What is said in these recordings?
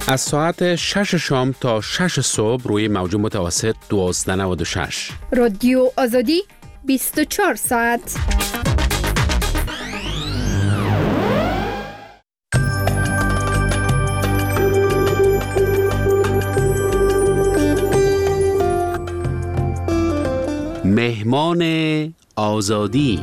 از ساعت 6 شام تا 6 صبح روی موج متوسط 1296. رادیو آزادی 24 ساعت. مهمان آزادی.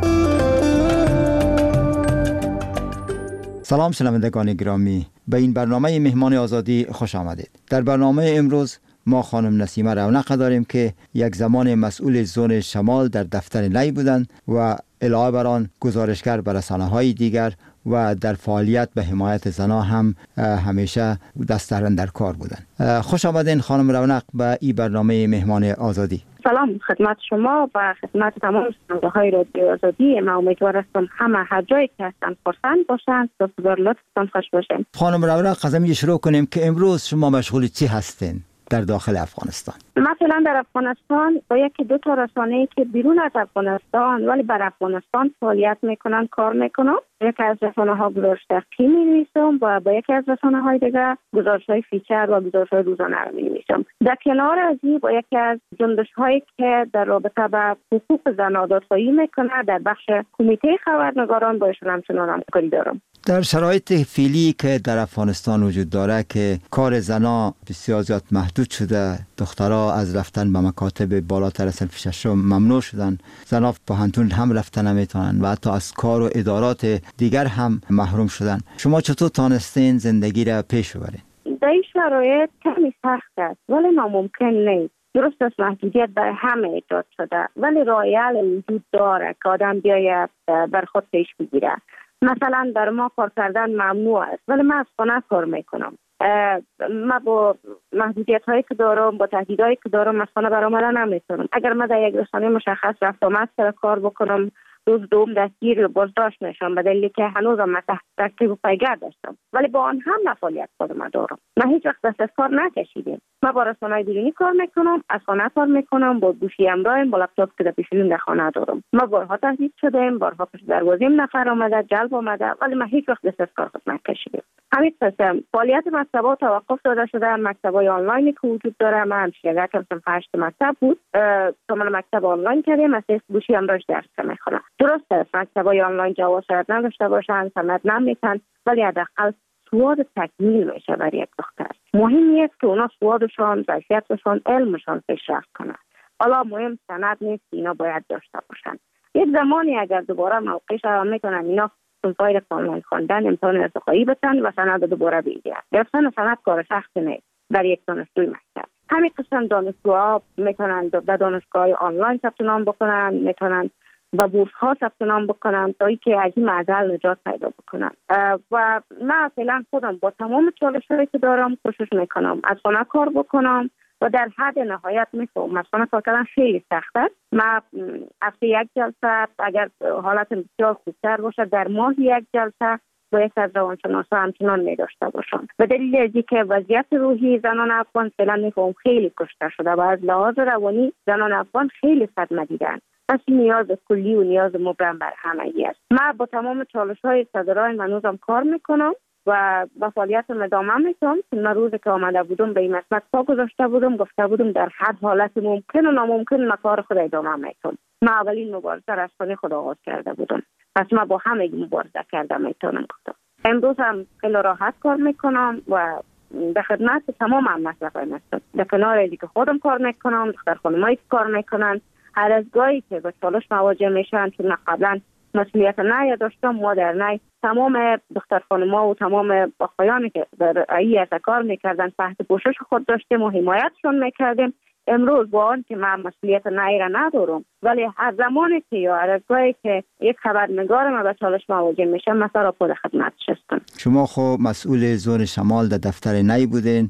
سلام شنوندگان گرامی، به این برنامه مهمان آزادی خوش آمدید. در برنامه امروز ما خانم نسیمه رونق داریم که یک زمان مسئول زون شمال در دفتر نی بودند و علاوه بر آن گزارشگر بر رسانه‌های دیگر و در فعالیت به حمایت زنان هم همیشه دست در کار بودند. خوش آمدین خانم رونق به این برنامه مهمان آزادی. سلام خدمت شما و خدمت تمام شنونده‌های رادیو آزادی. ما امیدوار هستم همه هر جایی که هستن خرسند باشند و بسیار لطفتان خوش باشین. خانم رونق، از همین شروع کنیم که امروز شما مشغول چی هستین در داخل افغانستان؟ مثلا در افغانستان با یکی دو تا رسانه‌ای که بیرون از افغانستان ولی بر افغانستان فعالیت میکنن کار میکنم. یکی از رسانه‌ها گزارش تحقیقی می‌نویسم و با یکی از رسانه‌های دیگر گزارش‌های فیچر و گزارش‌های روزانه رو می‌نویسم. در کنار از این با یکی از جنبش‌هایی که در رابطه با حقوق زن آزادسازی میکنه در بخش کمیته خبرنگاران با ایشون همچنان همکاری دارم. در شرایط فعلی که در افغانستان وجود داره که کار زنا بسیار زیاد محدود شده، دخترها از رفتن به مکاتب بالاتر از صنف ششم ممنوع شدن، زنا به پانتون هم رفتن نمیتونن و حتی از کار و ادارات دیگر هم محروم شدن. شما چطور تانستین زندگی را پیش ببرین؟ در این شرایط کمی سخت است ولی ناممکن نیست. درست است محدودیت برای همه ایجاد شده ولی راه حل وجود داره که آدم بیاید بر خود پیش بگیره. مثلا در ما کار کردن ممنوع است ولی من از خانه کار میکنم. من با محدودیت هایی که دارم، با تهدیدهایی که دارم از خانه برآمدن نمیتونم. اگر من در یک رسانه مشخص رفت آمد سر کار بکنم، روز دوم دستگیر بازداشت میشم به دلیلی که هنوزم من تحت تعقیب و پیگرد داشتم ولی با آن هم فعالیت خودم دارم. من هیچ وقت دست از کار نکشیدم. من با رسانه‌های بیرونی کار میکنم، از خانه کار میکنم، با گوشی همراهم، با لپتاپ که در پیشونیم در خانه دارم. ما بارها تهدید شدیم، بارها پشت دروازه نفر آمده، جلب آمده ولی من هیچ وقت دست از کار خود نکشیدم. همین قسم فعالیت مکتب‌ها توقف داده شده. مکتب‌های آنلاینی که وجود داره، من شرکت کردم 8 مکتب بود. تو من مکتب آنلاین کردیم، از گوشی همراهش درس میخونم. درست است مکتب‌های آنلاین جواز شاید نداشته باشن، سند نمیتن ولی حداقل سواد تکمیل میشه برای یک دختر. مهم است که اونا سوادشان، ظرفیتشان، علمشان پیشرفت کنه. حالا مهم سند نیست، اینا باید داشته باشن. یک زمانی اگر دوباره موقعش هم میتونن اینا سنفای آنلاین خواندن امتحان ارتقایی بتن و سند دوباره بگیرن. گرفتن سند کار سخت نیست برای یک دانشجوی مکتب. همین قسم دانشجوها میتونن در دانشگاه آنلاین ثبت نام بکنن، میتونن و بورس ها ثبت نام بکنن تا اینکه از این معضل نجات پیدا بکنن. و من فعلا خودم با تمام چالش‌هایی که دارم کوشش میکنم از خانه کار بکنم و در حد نهایت میفهمم از خانه کار کردن خیلی سخت است. من هفته یک جلسه اگر حالت بسیار خوبتر باشه در ماه یک جلسه با یک از روانشناسا همچنان می‌داشته باشم. به دلیل از اینکه وضعیت روحی زنان افغان فعلا میفهمم خیلی کشته شده و از لحاظ روانی زنان افغان خیلی صدمه دیدن. پس نیاز کلی و نیاز مبرم بر همگی است. من با تمام چالش‌های صدرای منوزم کار میکنم و با فعالیتم ادامه میدم. من روزی که آمده بودم به این مسئله پا گذاشته بودم، گفته بودم در هر حالت ممکن و ناممکن من کار خود ادامه میکنم. من اولین مبارزه را از خانه خود آغاز کرده بودم. پس من با همگی مبارزه کرده میتونم گفتم. امروز هم خیلی راحت کار میکنم و به خدمت تمام هم مصرفای هستم. در کنار اینکه که خودم کار میکنم، دختر خانمایی که کار میکنن، هر از گاهی که به چالش مواجه میشن چون قبلا مسئولیت نی داشتم، ما در نی تمام دختر خانم‌ها و تمام آقایانی که در ای کار میکردن تحت پوشش خود داشتیم و حمایتشون میکردیم. امروز با آن که من مسئولیت نی را ندارم ولی هر زمانی که یا هر از گاهی که یک خبرنگار ما به چالش مواجه میشه مثلا خود خدمتش هستم. شما خب مسئول زون شمال در دفتر نی بودین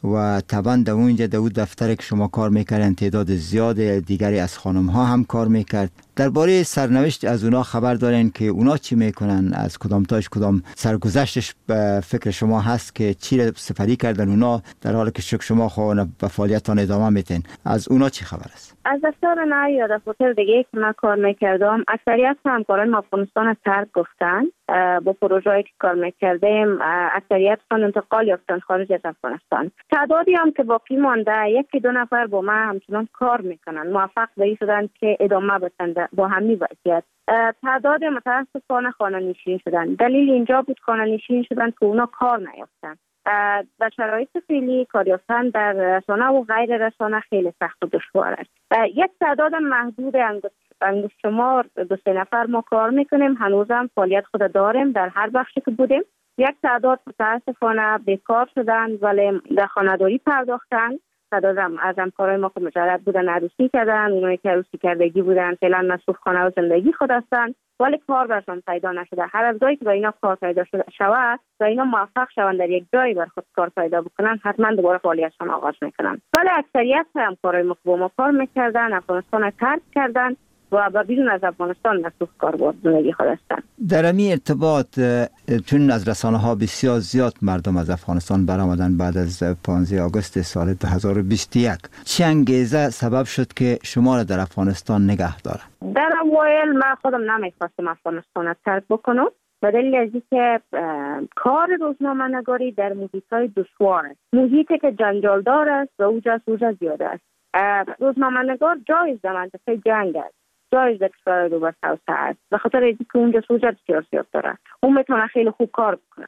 و طبعا در اونجا در اون دفتر که شما کار میکردن تعداد زیاد دیگری از خانم ها هم کار میکرد درباره سرنوشت از اونا خبر دارین که اونا چی میکنن؟ از کدام تاش کدام سرگذشتش به فکر شما هست که چی را سپری کردن اونا در حالی که شما به فعالیتتان ادامه میتین؟ از اونا چی خبر است؟ از دفتر نه یا دفتر دیگه که من کار میکردم اکثریت همکاران افغانستان ترک گفتن. با پروژه‌ای که کار میکردیم اکثریتشون انتقال یافتن خارج از افغانستان. تعدادی هم که باقی مانده یکی دو نفر با من همچنان کار میکنن، موفق به این شدن که ادامه بدن با همین وضعیت. تعداد متاسفانه خانه نشین شدن. دلیل اینجا بود خانه نشین شدن که اونا کار نیافتن. در شرایط فعلی کار یافتن در رسانه و غیر رسانه خیلی سخت و دشوار است. یک تعداد محدود انگشت شمار 2-3 نفر ما کار میکنیم، هنوزم فعالیت خود داریم در هر بخشی که بودیم. یک تعداد متاسفانه بیکار شدن ولی در خانه‌داری پرداختن. تعداد از همکارای ما که مجرد بودن عروسی کردن، اونایی که عروسی کردگی بودن فعلا مصروف خانه و زندگی خود هستن ولی کار برشان پیدا نشده. هر از گاهی که با اینا کار پیدا شود و اینا موفق شوند در یک جایی بر خود کار پیدا بکنن حتما دوباره فعالیتشان آغاز میکنن. ولی اکثریت همکارای ما که با ما کار میکردن افغانستان ترک کردن و بیرون از افغانستان مصروف کار با زندگی خود هستند. در این ارتباط چون از رسانه ها بسیار زیاد مردم از افغانستان برآمدن بعد از 15 آگوست سال 2021 چه انگیزه سبب شد که شما را در افغانستان نگه داره؟ در اوایل من خودم نمیخواستم افغانستان ترک بکنم به دلیل از اینکه کار روزنامه‌نگاری در محیط‌های دشوار است، محیطی که جنجالدار است و اوج زیاده است. روزنامه‌نگار جایز در منطقه جنگ است، جایز در کشور رو بر توسعه است، به خاطر اینکه اونجا سوژه بسیار زیاد داره، اون میتونه خیلی خوب کار بکنه.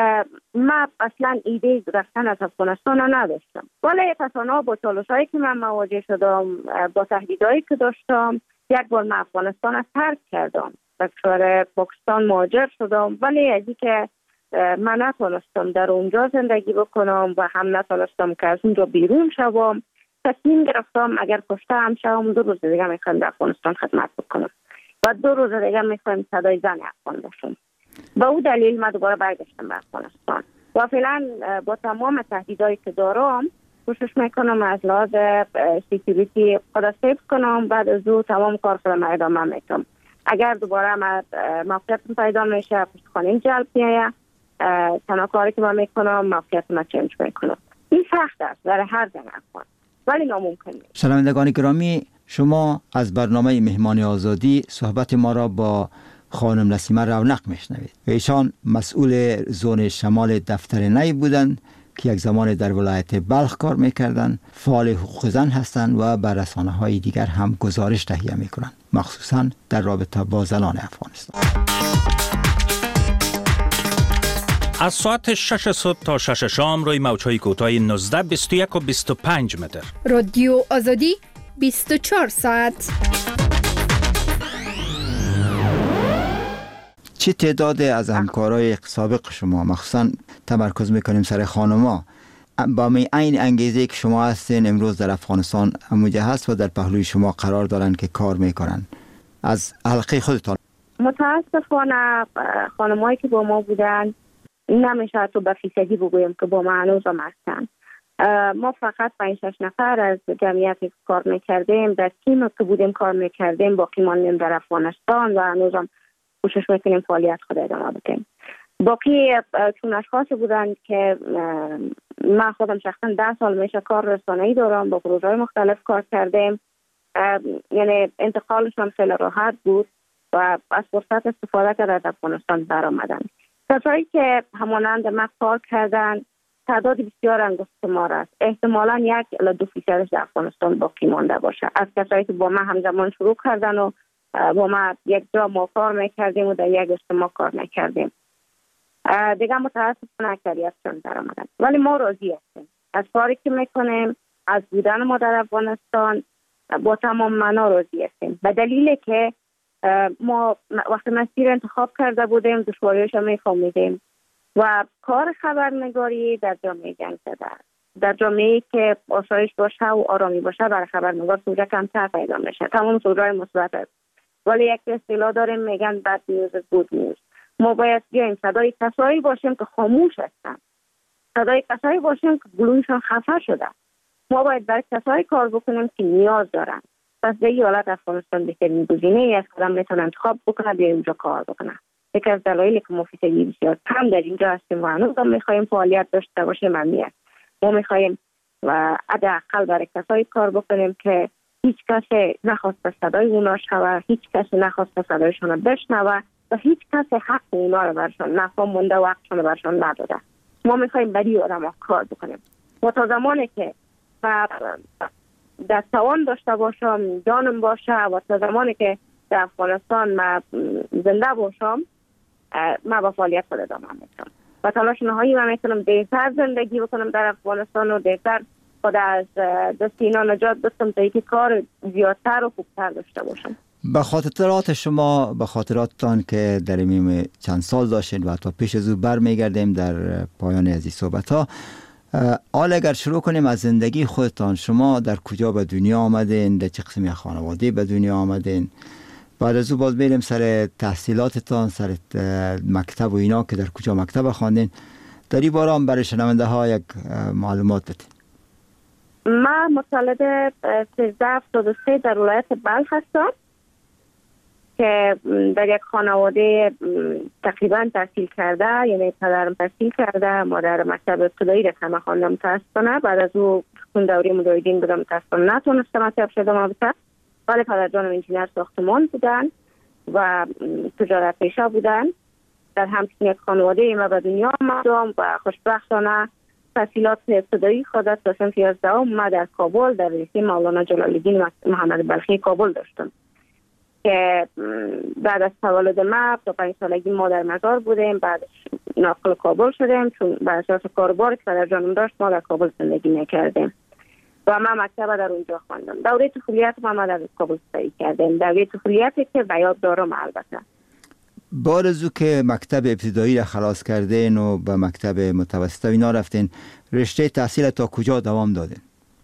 من اصلا ایده رفتن از افغانستان نداشتم، ولی پسانا با چالش‌هایی که من مواجه شدم، با تهدیدهایی که داشتم، یک بار من افغانستان رو ترک کردم، به کشور پاکستان مهاجر شدم. ولی از اینکه من نتونستم در اونجا زندگی بکنم و هم نتونستم که از اونجا بیرون شوم، تصمیم گرفتم اگر کشته هم شوم 2 روز دیگه میخوام در افغانستان خدمت بکنم و 2 روز دیگه میخوام صدای زن افغان باشم. با اون دلیل من دوباره برگشتم به افغانستان و فعلا با تمام تهدیدایی که دارم کوشش میکنم از لحاظ سکیوریتی خود حفظ کنم. بعد از او تمام کار خودم ادامه میدم. اگر دوباره موقعیت پیدا میشه پشتخانه جلب میاد، تنها کاری که من میکنم موقعیت ما چنج میکنم. این سخت است برای هر زن افغان ولی ناممکن نیست. شنوندگان گرامی، شما از برنامه مهمان آزادی صحبت ما را با خانم نسیمه رونق میشنوید. ایشان مسئول زون شمال دفتر نی بودند که یک زمان در ولایت بلخ کار میکردند، فعال حقوق زن هستند و بر رسانه‌های دیگر هم گزارش تهیه میکنند، مخصوصا در رابطه با زنان افغانستان. از ساعت 6 صبح تا 6 شام روی موج‌های کوتاه 19، 21 و 25 متر. رادیو آزادی 24 ساعت. چه تعداد از همکارای سابق شما، مخصوصا تمرکز میکنیم سر خانما، با این انگیزه که شما هستین امروز در افغانستان همونجا هست و در پهلوی شما قرار دارن که کار میکنن؟ از حلقه خودتان. متاسفانه خانمایی که با ما بودن نمیشه تو به فیصدی بگویم که با ما هنوز هم هستن. ما فقط 5-6 نفر از جمعیتی که کار میکردیم در تیم که بودیم کار میکردیم باقی ماندیم در افغانستان و هنوز هم کوشش میکنیم فعالیت خود ادامه بدیم. باقی چون اشخاصی بودن که من خودم شخصا 10 سال میشه کار رسانه‌ای دارم، با پروژه‌های مختلف کار کردیم، یعنی انتقالشون خیلی راحت بود و از فرصت استفاده کرده از افغانستان برآمدن. کسایی که همانند من کار کردن تعداد بسیار انگشت‌شمار است. احتمالاً 1-2% در افغانستان باقی مانده باشه از کسایی که با من همزمان شروع کردن و با ما یک جا ما کار میکردیم و در یک اجتماع کار میکردیم. دیگه متاسفانه اکثریتشون در آمدن، ولی ما راضی هستیم از کاری که میکنیم، از بودن ما در افغانستان با تمام معنا راضی هستیم، به دلیلی که ما وقتی مسیر انتخاب کرده بودیم دشواریش هم میفهمیدیم و کار خبرنگاری در جامعه جنگ زده است. در جامعه‌ای که آسایش باشه و آرامی باشه برای خبرنگار سوژه کمتر پیدا میشه. تمام سوژه‌های مثبت است، ولی یک اصطلاح داریم میگن بد نیوز گود نیوز. ما باید بیایم صدای کسایی باشیم که خاموش هستن، صدای کسایی باشیم که گلویشان خفه شده. ما باید برای کسایی کار بکنیم که نیاز دارن. پس به این حالت افغانستان بهترین گزینه است که آدم میتونه انتخاب بکنه بیا اونجا کار بکنه. یکی از دلایلی که ما فیصدی بسیار کم در اینجا هستیم و هنوز هم میخوایم فعالیت داشته باشیم همین است. ما میخوایم و حداقل برای کسایی کار بکنیم که هیچ کسی نخواسته صدای اونا شوه، هیچ کسی نخواسته صدایشون بشنوه و هیچ کسی حق اونا رو برشان نفهم مونده و حقشون رو برشان نداده. ما میخوایم برای آدم ها کار بکنیم و تا زمانی که در توان داشته باشم جانم باشه و تا زمانی که در افغانستان ما زنده باشم ما با فعالیت خود ادامه میدم و تلاش نهایی من میتونم بهتر زندگی بکنم در افغانستان و بهتر خود از دست اینا نجات بدم تا اینکه کار زیادتر و خوبتر داشته باشم. به خاطرات شما، به خاطراتتان که در این چند سال داشتین و تا پیش از او برمیگردیم در پایان از این صحبت ها، حال اگر شروع کنیم از زندگی خودتان، شما در کجا به دنیا آمدین، در چه قسمی خانواده به دنیا آمدین؟ بعد از او باز بریم سر تحصیلاتتان، سر مکتب و اینا که در کجا مکتب خواندین. در این باره هم برای شنونده ها یک معلومات بدین. من متولد 1373 در ولایت بلخ هستم که در یک خانواده تقریبا تحصیل کرده، یعنی پدرم تحصیل کرده، مادر مکتب ابتدایی را که خواندم متاسفانه. بعد از او خون دوره مجاهدین بودم متاسفانه نتونستم مکتب شدم البته، ولی پدرجانم انجینر ساختمان بودن و تجارت پیشه بودن. در همچین یک خانواده ما به دنیا آمدم و خوشبختانه تحصیلات ابتدایی خود تا صنف 11 ما در کابل در رشته مولانا جلال الدین محمد بلخی کابل داشتم که بعد از تولد ما تا 5 سالگی ما در مزار بودیم. بعد ناقل کابل شدیم چون بر اساس کاربار که پدرجانم داشت ما در کابل زندگی میکردیم و من مکتب در اونجا خواندم. دوره طفولیت ما در کابل سپری کردیم، دوره طفولیتی که به یاد دارم البته. بعد از او که مکتب ابتدایی را خلاص کردین و به مکتب متوسط اینا رفتین، رشته تحصیل تا کجا دوام دادین؟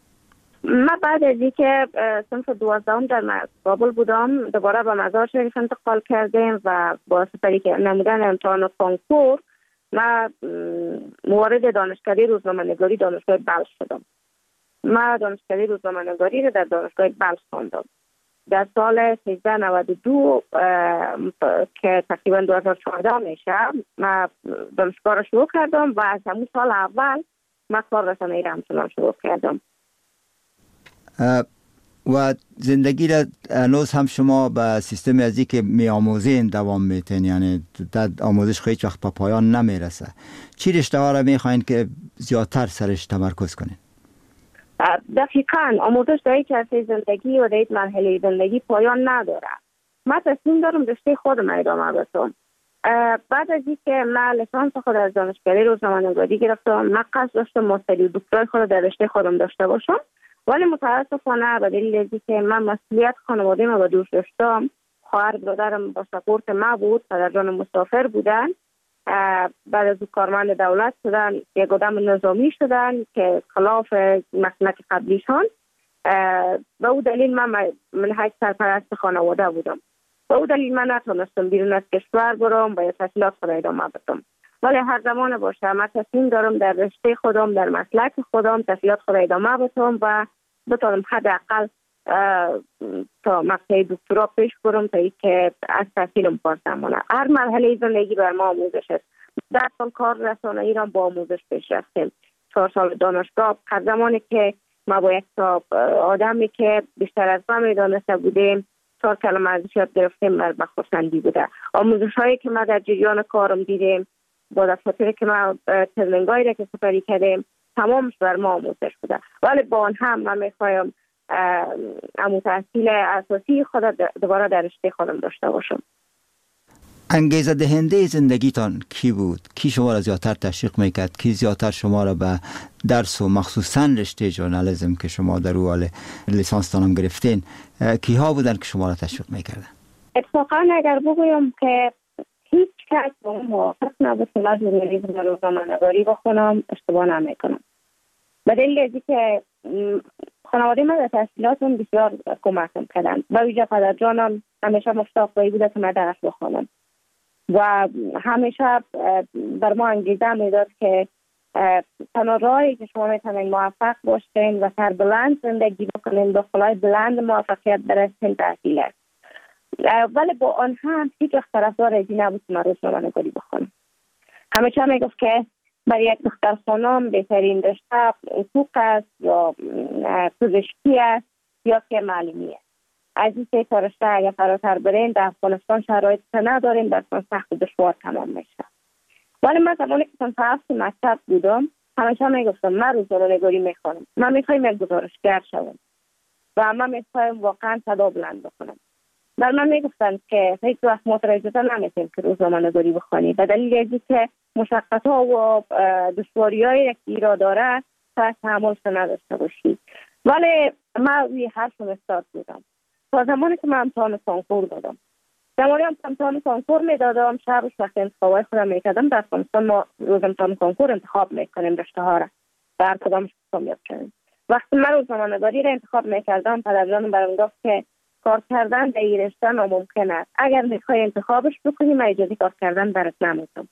من بعد از اینکه صنف 12 در کابل بودم دوباره به مزار شریف انتقال کردیم و با سپری که نمودن امتحان کنکور من موارد دانشکده روزنامه‌نگاری دانشگاه بلخ شدم. من دانشکده روزنامه‌نگاری را در دانشگاه بلخ خواندم. در سال 1392 که تقریبا 2014 میشه من دانشگاه را شروع کردم و از همون سال اول من کار رسانه‌ای را همچنان شروع کردم. و زندگی را هنوز هم شما به سیستم ازی که می آموزین دوام میتین، یعنی در آموزش هیچ وقت به پایان نمیرسه. چی رشته ها را میخواین که زیادتر سرش تمرکز کنین؟ دقیقاً آموزش در یک عرصه زندگی و در یک مرحله زندگی پایان نداره. من تصمیم دارم رشته خودم ادامه بدم. بعد از اینکه من لیسانس خود از دانشکده روزنامه‌نگاری گرفتم، من قصد داشتم ماستری و دکترای خود در رشته خودم داشته باشم، ولی متاسفانه به دلیل اینکه من مسئولیت خانواده ما به دوش داشتم، خواهر برادرم با سپورت ما بود، پدرجانم مسافر بودن، بعد از کارمند دولت شدن، یک آدم نظامی شدن که خلاف مسلک قبلیشان. به او دلیل من منهج سرپرست خانواده بودم. به او دلیل من نتونستم بیرون از کشور برم و تحصیلات خود ادامه بدم. ولی هر زمان باشه من تصمیم دارم در رشته خودم، در مسلک خودم تحصیلات خود ادامه بدم و بتونم حداقل تا مقطع دکترا پیش برم تا اینکه از تحصیلم پاس نمونه. هر مرحله زندگی بر ما آموزش است. 10 سال کار رسانه‌ای را با آموزش پیش رفتیم. 4 سال دانشگاه. هر زمانی که ما با یک آدمی که بیشتر از ما میدانسته بودیم 4 کلمه ازش یاد گرفتیم، بر خرسندی بوده. آموزش هایی که ما در جریان کارم دیدیم، با دفاتری که ما ترنینگایی را که سپری کردیم، تمامش بر ما آموزش بوده. ولی با آن هم من میخوایم امو تحصیل اساسی خود دوباره در رشته خودم داشته باشم. انگیزه دهنده زندگیتان کی بود؟ کی شما را زیادتر تشویق میکرد؟ کی زیادتر شما را به درس و مخصوصا رشته ژورنالیسم که شما در او حال لیسانس تانم گرفتین، کی ها بودن که شما را تشویق میکردن؟ اتفاقا اگر بگویم که هیچ کس با اون موافق نبود که من ژورنالیسم و روزنامه‌نگاری بخونم، اشتباه نمیکنم. به دلیل اینکه که خانواده من در تحصیلاتم بسیار کمکم کردن. با ویژه پدرجانم همیشه مشتاق بوده که من درس بخونم و همیشه بر ما انگیزه میداد که تنها راهی که شما میتونید موفق باشین و سربلند زندگی بکنید میکنیم دخلای بلند موفقیت برسیم تحصیل است. ولی با آن هم هیچ وقت طرفدار ازی نبود که من روزنامه نگاری بخونم. همیشه میگفت که برای یک دختر خانم بهترین رشته حقوق است یا پزشکی است یا که معلمی است. از این سه تا رشته اگر فراتر برین در افغانستان شرایط نداریم، در سخت و دشوار تمام میشه. ولی من زمانی که صف مکتب بودم همیشه میگفتم من روزنامه نگاری میخوانم، من میخوایم یک گزارشگر شوم و من میخوایم واقعا صدا بلند بکنم. در من میگفتن که هیچ وقت متوجه نمیشیم که روزنامه نگاری بخوانی، به دلیل اینکه مشقت ها و دشواری های که را داره تا تحمل نداشته باشی. ولی من روی حرف استاد بودم تا زمانی که من امتحان کنکور دادم. زمانی امتحان کنکور میدادم، شبش وقت انتخابای خودم میکردم. در افغانستان ما روز امتحان کنکور انتخاب میکنیم رشته ها را در کدامش کامیاب کنیم. وقتی من روزنامه نگاری را انتخاب میکردم پدرجانم برام گفت که کار کردن در این رشته ناممکن است، اگر میخوای انتخابش بکنی من اجازه کار کردن برات نمیدم.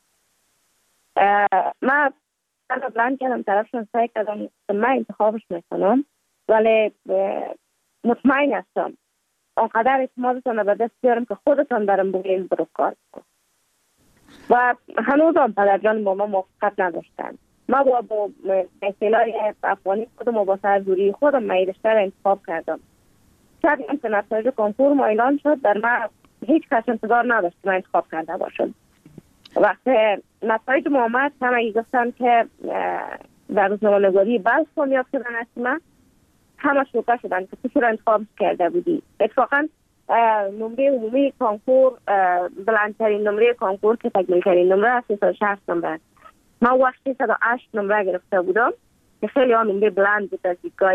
من بلند کردم طرفشون سعی کردم من انتخابش میکنم، ولی مطمئن هستم آنقدر اعتمادتان به دست بیارم که خودتان برام بگویید برو کار کن. و هنوز هم پدرجان با ما موافقت نداشتن. ما با اصطلاح افغانی خودم و با سرزوری خودم من رشته را انتخاب کردم. شب که نتایج کنکور ما اعلان شد در من هیچ کس انتظار نداشت که من انتخاب کرده باشم. وقتی نتایج ما آمد همه گفتن که در روزنامه نگاری بلخ کامیاب شدن است، من همه شوکه شدن که تو چرا انتخاب کرده بودی. اتفاقا نمره عمومی کنکور بلندترین نمره کنکور که تکمیلترین نمره است 360 نمره. من وقت 308 نمره گرفته بودم که خیلی ها نمره بلند بود از دیدگاه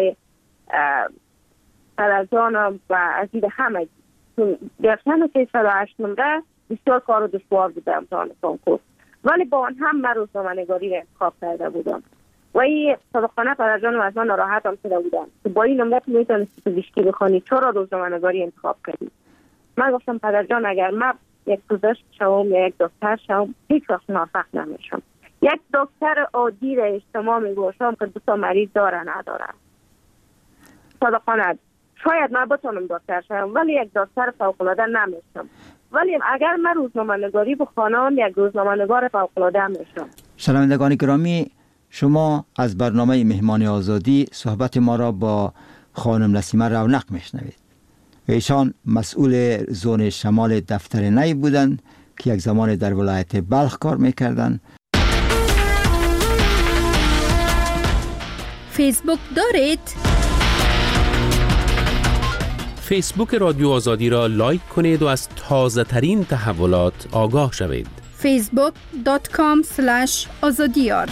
پدرجانم و از دید همه. گرفتن 308 نمره بسیار کار و دشوار بوده امتحان کنکور، ولی با آن هم من روزنامه نگاری را انتخاب کرده بودم و این صدقانه پدرجانم از من ناراحت هم شده بودم که با این نمره میتونستی پزشکی بخوانی، چرا روزنامه نگاری انتخاب کردی؟ من گفتم پدرجان اگر من یک پزشک شوم یا یک دکتر شوم هیچ وقت موفق نمیشم. یک دکتر عادی را اجتماع میگوشم که 2 تا مریض داره نداره. صدقانه شاید من بتونم دکتر شوم ولی یک دکتر فوق‌العاده نمیشم. ولی اگر من روزنامه نگاری بخوانم یک روزنامه نگار فوق‌العاده میشم. شنوندگان گرامی، شما از برنامه مهمان آزادی صحبت ما را با خانم نسیمه رونق میشنوید. ایشان مسئول زون شمال دفتر نی بودند که یک زمان در ولایت بلخ کار میکردند. فیسبوک دارید؟ فیسبوک رادیو آزادی را لایک کنید و از تازه ترین تحولات آگاه شوید. facebook.com/azadiyar.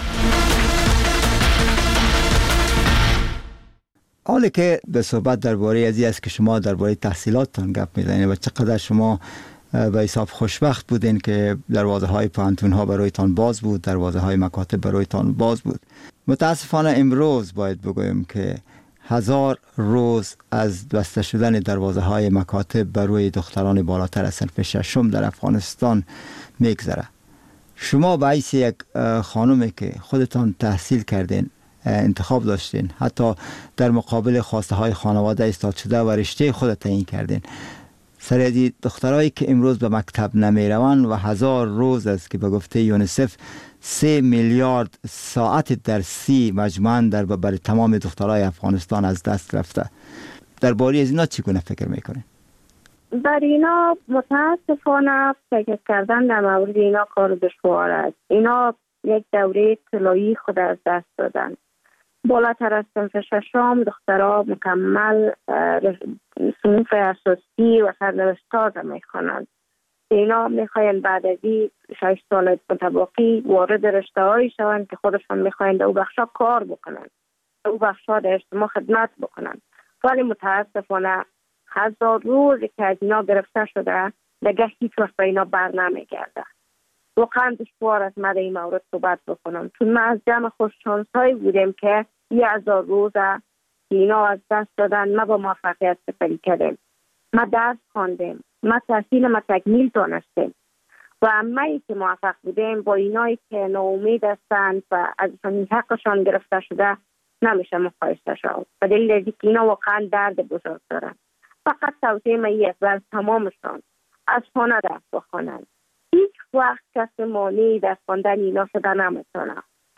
حالا که به صحبت درباره ازی است که شما درباره تحصیلاتتان گپ میزنید و چقدر شما به حساب خوشبخت بودین که دروازه های پانتون ها برایتان باز بود، دروازه های مکاتب برایتان باز بود. متاسفانه امروز باید بگویم که 1000 روز از بسته شدن دروازه های مکاتب برای دختران بالاتر از صنف ششم در افغانستان میگذره. شما به حیث یک خانومی که خودتان تحصیل کردین، انتخاب داشتین، حتی در مقابل خواسته های خانواده ایستاد شده و رشته خود تعیین کردین، سر از دخترایی که امروز به مکتب نمی روند و 1000 روز است که به گفته یونیسف 3 میلیارد ساعت درسی مجموعاً در برای تمام دخترای افغانستان از دست رفته. درباره از اینا چگونه فکر میکنین؟ در اینا متاسفانه فکر کردن در مورد اینا کار دشوار است. اینا یک دوره طلایی خود از دست دادن. بالاتر از صنف ششم دخترها مکمل صنف اساسی و سرنوشت تازه میخوانند. اینا میخواین بعد از 6 سال متباقی وارد رشته هایی شوند که خودشان میخواین در او بخشا کار بکنند، در او بخشا در اجتماع خدمت بکنند. ولی متاسفانه 1000 روزی که از اینا گرفته شده دیگه هیچ وقت به اینا بر نمیگرده. واقعا دشوار است من در این مورد صحبت بکنم، چون ما از جمع خوششانس هایی بودیم که 1000 روزه اینا از دست دادن. ما با موفقیت سپری کردیم، ما درس خواندیم، ما تحصیل ما تکمیل دانستیم و همه‌ای که موفق بودیم با اینایی که ناامید هستند و ازشان حقشان گرفته شده نمیشه مقایسه شد. به دلیل اینکه اینا واقعا درد بزرگ دارن. فقط توصیه من یک بر تمامشان از خانه درس بخوانند. هیچ وقت کسی مانعی در خواندن اینا شده نمیتونه.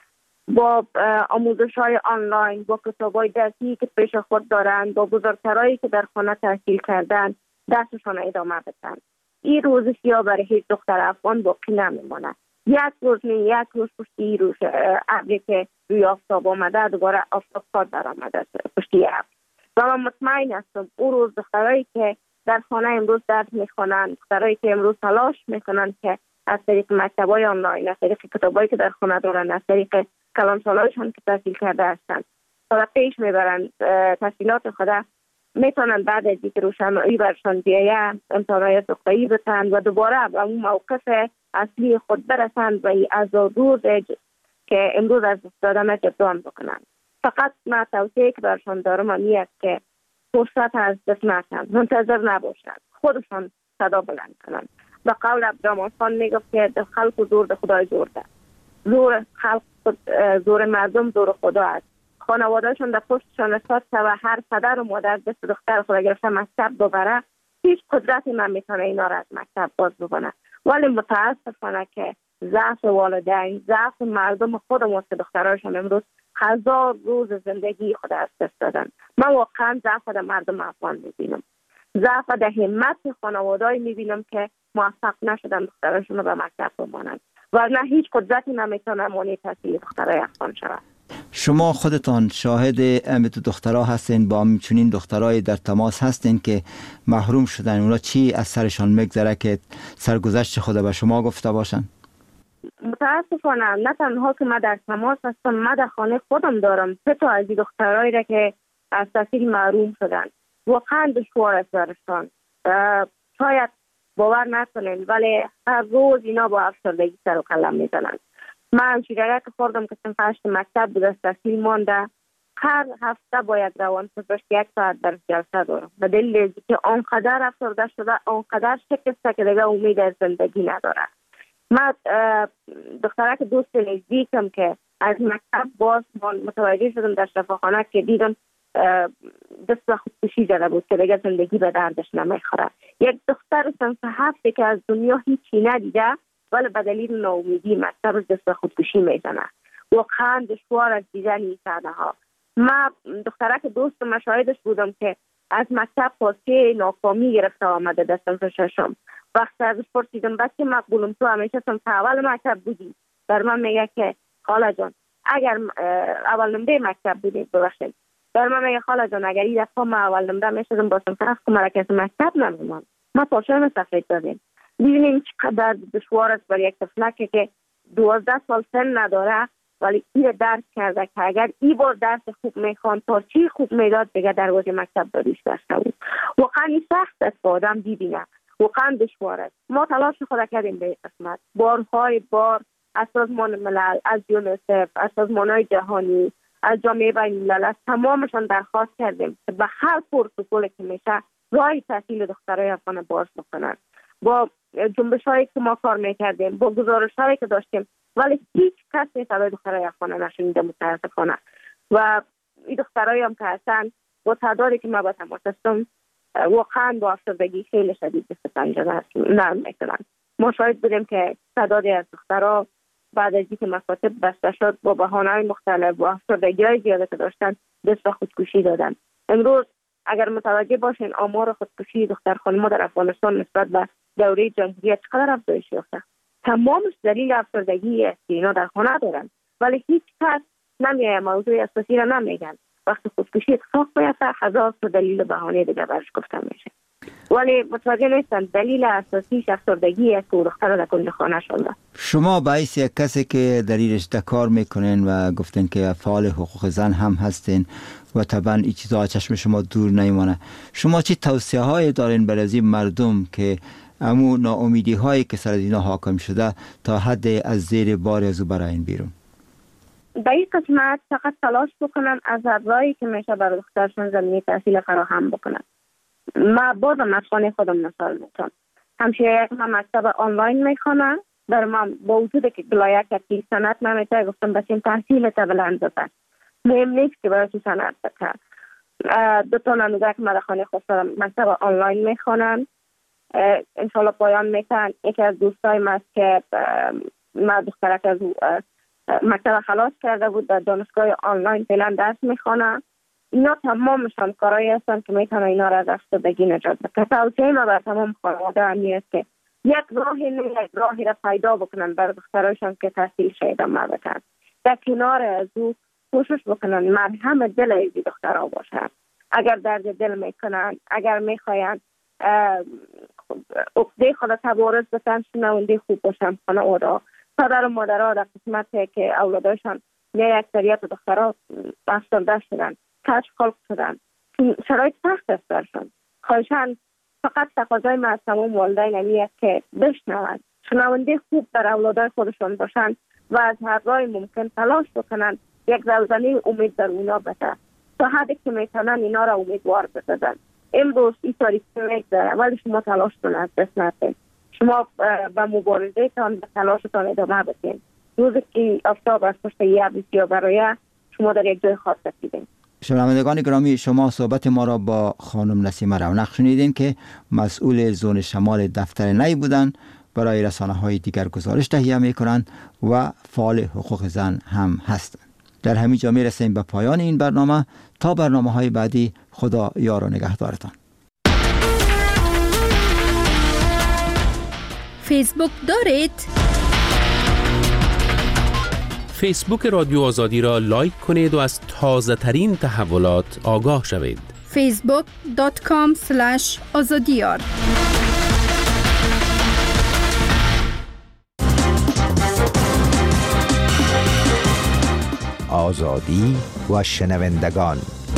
با آموزش‌های آنلاین، با کتاب‌های درسی که پیش خود دارند، با بزرگترایی که در خانه تحصیل کردن، درسشان ادامه بدن. این روز سیاه برای هیچ دختر افغان باقی نمیمونه. یک روز پشتی روز ابری که روی آفتاب آمده دوباره آفتاب خود در آمده پشتی ابر. و من مطمئن هستم اون روز دخترایی که در خانه امروز درس میخوانند، دخترایی که امروز تلاش میکنند که از طریق مکتب‌های آنلاین، از طریق کتابایی که در خانه دارن، از طریق کلانسالایشان که تحصیل کرده هستند تا پیش میبرند تحصیلات خود، میتونن بعد از اینکه روشنایی برشان بیایه امتحانات نقطه‌ای بتن و دوباره به اون موقف اصلی خود برسند و از روز که امروز از دادن جبران بکنند. فقط من توصیه که برشان دارم اینه که فرصت از دست نکنند، منتظر نباشند، خودشان صدا بلند کنند. به قول عبدالرحمن خان میگفت که در خلق و زور در خدای زور ده. زور خلق، زور مردم زور خدا است. خانوادهشون در پشتشان استاد و هر پدر و مادر دست دختر خود گرفته مکتب ببره، هیچ قدرتی نمیتونه اینا را از مکتب باز بکنه. ولی متاسفانه که ضعف والدین، ضعف مردم خودمون که دخترایشون امروز 1000 روز زندگی خود از دست دادن. من واقعا ضعف در مردم افغان میبینم، ضعف در همت خانواده‌ای میبینم که موفق نشدن دخترایشون رو به مکتب بمانند و نه هیچ قدرتی نمیتونه مانع تحصیل دخترای افغان شود. شما خودتان شاهد امید دخترها هستین، با همچنین دخترای در تماس هستین که محروم شدن، اونا چی از سرشان میگذره که سرگذشت خود به شما گفته باشن؟ متاسفانه نه تنها که من در تماس هستم، من در خانه خودم دارم 3 تا از این دخترایی را که از تحصیل محروم شدن. واقعا دشوار است برشان. شاید باور نکنین ولی هر روز اینا با افسردگی سر و کله میزنن. من شیرگه که خوردم که صنف 8 مکتب بود، از تحصیل مانده، هر هفته باید روانپزشک 1 ساعت در جلسه دارم. به دلیل که آنقدر افسرده شده، آنقدر شکسته که دیگه امید از زندگی نداره. من دختره که دوست نزدیکم که از مکتب باز متوجه شدم در شفاخانه که دیدم دست به خودکشی زده بود که دیگه زندگی به دردش نمیخوره. یک دختر صنف 7 که از دنیا هیچی ندیده ولی به دلیل ناامیدی مکتب دست به خودکشی میزنه. واقعا دشوار از دیدن این صحنه ها. من دختره که دوست مشاهدش بودم که از مکتب پاسه ناکامی گرفته آمده در صنف 6. وقتی ازش پرسیدم بچه مقبولم تو همیشه صنف اول مکتب بودی؟ در من میگه که خاله جان اگر اول نمره مکتب بودی ببخشید. در من میگه خاله جان اگر این دفعه ما اول نمره میشدم با صنف 7 که مرکز مکتب نمیمان. ما پاشم سفید دادیم. ببینیم چقدر دشوار است برای یک طفلک که 12 سال سن نداره ولی این درس کرده که اگر این بار درس خوب میخوان تا چی خوب میداد دیگه دروازه مکتب داریش داشته بود. واقعا این سخت است که آدم ببینه، واقعا دشوار است. ما تلاش خود کردیم به قسمت بارهای بار از سازمان ملل، از یونیسف، از سازمان‌های جهانی، از جامعه بین‌الملل، از تمامشان درخواست کردیم که به هر پروتکلی که میشه راه تحصیل دخترای افغان باز بکنن. با جنبش‌هایی که ما کار میکردیم، با گزارش‌هایی که داشتیم ولی هیچ کسی صدای دخترای افغان نشنیده متاسفانه. و این دخترایی هم که هستن با تعدادی که ما با تماس هستم واقعا با افسردگی خیلی شدید دست پنجه نرم میکنن. ما شاهد بودیم که تعدادی از دخترها بعد از اینکه مکاتب بسته شد با بهانه‌های مختلف با افسردگی‌های زیاده که داشتن دست به خودکشی دادن. امروز اگر متوجه باشین آمار خودکشی دختر خانم‌ها در افغانستان نسبت به دوره جمهوریت چقدر افزایش یافته. تمامش دلیل افسردگی است که اینا در خانه دارن ولی هیچ کس نمیاد موضوع اساسی را نمیگن. وقتی خودکشی اتفاق بیفته 1000 تا دلیل بهانه دیگه برش گفته میشه ولی متوجه نیستن دلیل اساسیش افسردگی است که دختر در کنج خانه شده. شما به حیث یک کسی که در این رشته کار میکنین و گفتین که فعال حقوق زن هم هستین و طبعا این چیزها چشم شما دور نمیمانه، شما چی توصیه هایی دارین برای این مردم که امو ناامیدی هایی که سر اینا حاکم شده تا حد از زیر بار از او براین بیرون؟ در این قسمت فقط تلاش بکنن از راهی که میشه برای دخترشون زمینه تحصیل فراهم بکنن. ما بازم از خانه خودم مثال میتونم. همشه یک مکتب آنلاین میخوانم، در من با وجود که گلایه که سنت نمیشه گفتم بچین تحصیل تا بلند بزن. مهم نیست که برای تو سند بکن. 2 نموزه که مدخانه خواستم مکتب آنلاین میخوانن، انشالله پایان میکنن. یکی از دوستای من است که من دخترک از مکتب خلاص کرده بود، در دانشگاه آنلاین فعلا درس میخوانن. اینا تمامشان کارایی هستن که میتونن اینا را از افسردگی نجات بدن. توصیه ما بر تمام خانواده همی است که یک راهی را پیدا بکنن برای دخترایشان که تحصیل شده بدن. در کنار از او کوشش بکنن مرهم دل ایزی دخترها باشن. اگر درد دل میکنن، اگر میخواین عقده خود تبارز بتن، شنونده خوب باشن خانواده. پدر و مادرها در قسمتی که اولادایشان یا اکثریت دخترها افسرده شدن، کشف خلق شدن، شرایط سخت است برشان. خواهشان فقط تقاضای من از تمام والدین همی است که بشنوند، شنونده خوب در اولادای خودشان باشند و از هر راه ممکن تلاش بکنند یک زلزله امید در اونا بده تا حدی که میتونن اینا را امیدوار بسازن. امروز این تاریخی میگذره ولی شما تلاش کنید، از دست ندید. شما به مبارزه تان به تلاشتان ادامه بدین. روزی که آفتاب از پشت یه بسیار برای شما در یک جای خاص رسیدین. شنوندگان گرامی، شما صحبت ما را با خانم نسیمه رونق شنیدین که مسئول زون شمال دفتر نی بودند. برای رسانه‌های دیگر گزارش تهیه می‌کنند و فعال حقوق زن هم هستند. در همین جا می‌رسیم به پایان این برنامه. تا برنامه‌های بعدی، خدا یار و نگهدارتان. فیسبوک دارید؟ فیسبوک رادیو آزادی را لایک کنید و از تازه ترین تحولات آگاه شوید. facebook.com/azadiyar آزادی و شنوندگان.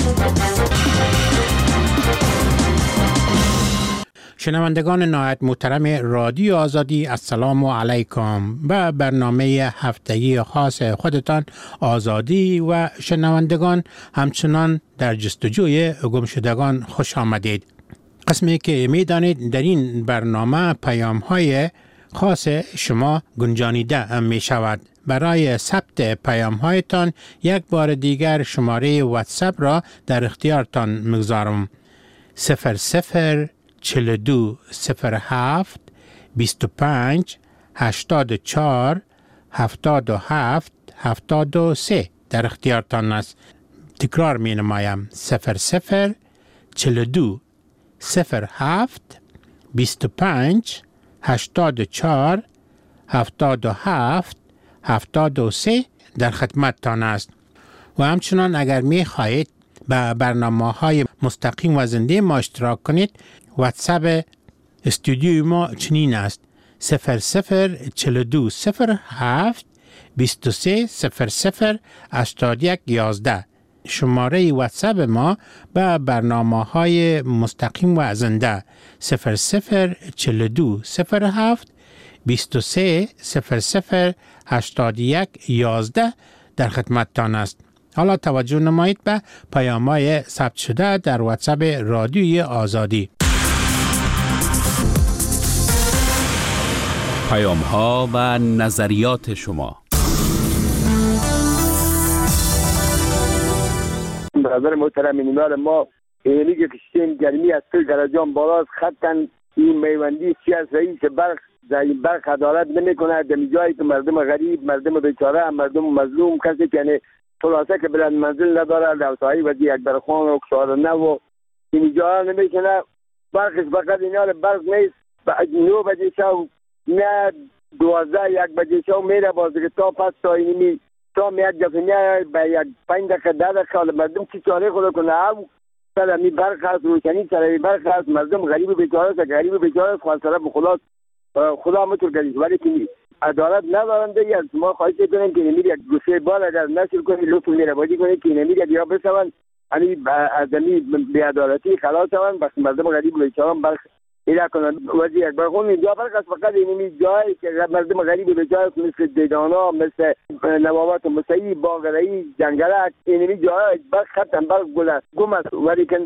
شنوندگان نهایت محترم رادیو آزادی، السلام علیکم. به برنامه هفتگی خاص خودتان آزادی و شنوندگان همچنان در جستجوی گمشدگان خوش آمدید. قسمی که میدانید در این برنامه پیام‌های خاص شما گنجانیده می شود. برای ثبت پیام‌هایتان یک بار دیگر شماره واتساپ را در اختیارتان میگذارم. 0042 07 25 84 77 73 در اختیارتان است. تکرار می نمایم. 0042 07 25 84 77 73 در خدمتتان است. و همچنان اگر می خواهید به برنامه‌های مستقیم و زنده ما اشتراک کنید، واتساپ استودیوی ما چنین است: 0042 07 23 00 81 11. شماره واتساپ ما به برنامه‌های مستقیم و زنده 0042 07 23 00 81 11 در خدمتتان است. حالا توجه نمایید به پیام‌های ثبت شده در واتساپ رادیوی آزادی. پیام‌ها و نظریات شما. برادر محترم، اینال ما اینی که کشتیم گرمی از 3 درجه بالا خطن این میوندی سیاست رئیس برق در این برق عدالت نمیکنه. در جایی که مردم غریب، مردم بیچاره، مردم مظلوم، کسی که خلاصه که بلند منزل نداره، لوسایی و دی اکبر خان و کشار نه و این جا نمیکنه. برقش فقط اینا برق نیست. 9 بجه شب نه 12 1 بجه شب میره باز که تا پس تا اینی تا میاد دفنه به یک 5 دقیقه 10 دقیقه مردم چی چاره خود کنه. سر می برق هست، روشنی سر برق هست، مردم غریب بیچاره است، غریب بیچاره است، خواستره به خدا مطور کردید. ولی که عدالت ندارن دیگه. از ما خواهش کنیم که نمید یک گوشه بال اگر نشر کنید لطف میربادی کنید که نمید یک یا بسوان یعنی از می بی‌عدالتی خلاص شوند. بس مردم غریب بیچاره برق ایلا کنند. وزیر اکبر خان اینجا برق است فقط اینمی جایی که مردم غریب بیچاره مثل دیدانا، مثل نوابات مسیحی، باغرایی، جنگلک، اینمی جایی برق ختم برق گم است. ولی که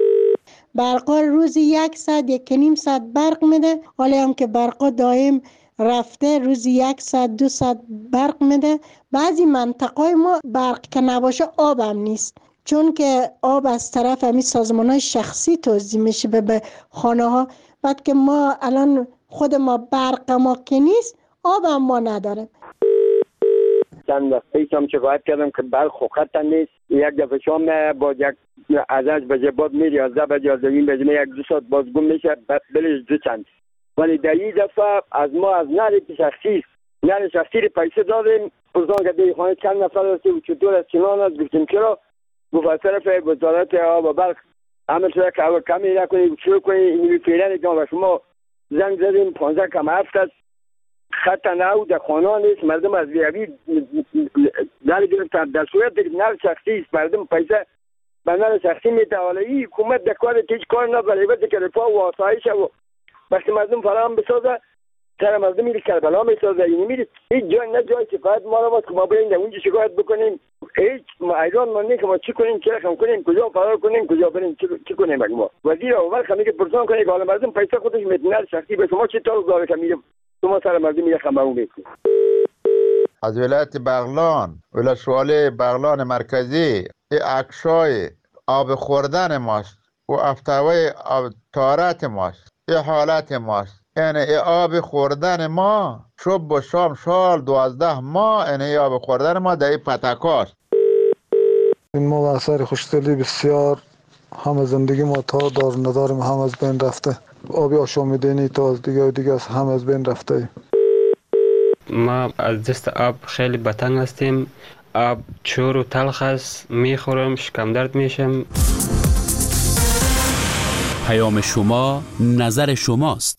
برقا روزی 1 ساعت 1.5 ساعت برق میده، ولی هم که برقا دائم رفته روزی 1 ساعت 2 ساعت برق میده. بعضی منطقه ما برق که نباشه آب هم نیست، چون که آب از طرف همین سازمان‌های شخصی توزیع میشه به خانه ها. بعد که ما الان خود ما برق ما که نیست، آب هم ما نداره. چند وقت پیشم شکایت کردم که برق خط نیست. یک دفعه شام با یک از 8 بجه بعد میری 11 بجه 11 بجه 1-2 ساعت باز گم میشه، بلش 2 چند. ولی در این دفعه از ما از نهر شخصی پیسه دادیم. پرسان که در خانه چند نفر هستی و چطور از چنان است؟ گفتیم چرا؟ گفت از طرف وزارت آب و برق عمل شده که اول کمی نکنید شروع کنید اینوی فعلا جان. و شما زنگ زدیم 15 کم 7 است، خط نو در خانه نیست، مردم از ویابی در گرفتن. در صورت که نهر شخصی است مردم پیسه به نهر شخصی میده. حالا این حکومت در کار هیچ کار نداره، بده که رفاه و آسایش و وقتی مردم فراهم بسازه سر مردم میره کربلا میسازه. این میره هیچ جای نه جای شکایت ما رو که ما بریم در اونجا شکایت بکنیم. هیچ ایران ما نه که ما چی کنیم، چه رقم کنیم، کجا فرار کنیم، کجا بریم، چی کنیم. ما وزیر اول خمیگه پرسان کنه که حالا مردم پیسه خودش میتونه شخصی به شما چی طور داره که میره شما سر مردم میره خبرو میکنید. از ولایت بغلان، ولسوالی بغلان مرکزی، اکشای آب خوردن ماست و افتاوی آب تارت ماست. این حالت ماست، یعنی آب خوردن ما صبح و شام سال 12 ماه یعنی آب خوردن ما در این پتکاست. ما با اثر خوشدلی بسیار هم زندگی ما تا دار نداریم هم از بین رفته. آبی آشامیدنی تا از دیگه هم از بین رفته. ما از دست آب خیلی بتنگ هستیم. آب چور و تلخ است، میخورم شکم درد میشم. پیام شما نظر شماست.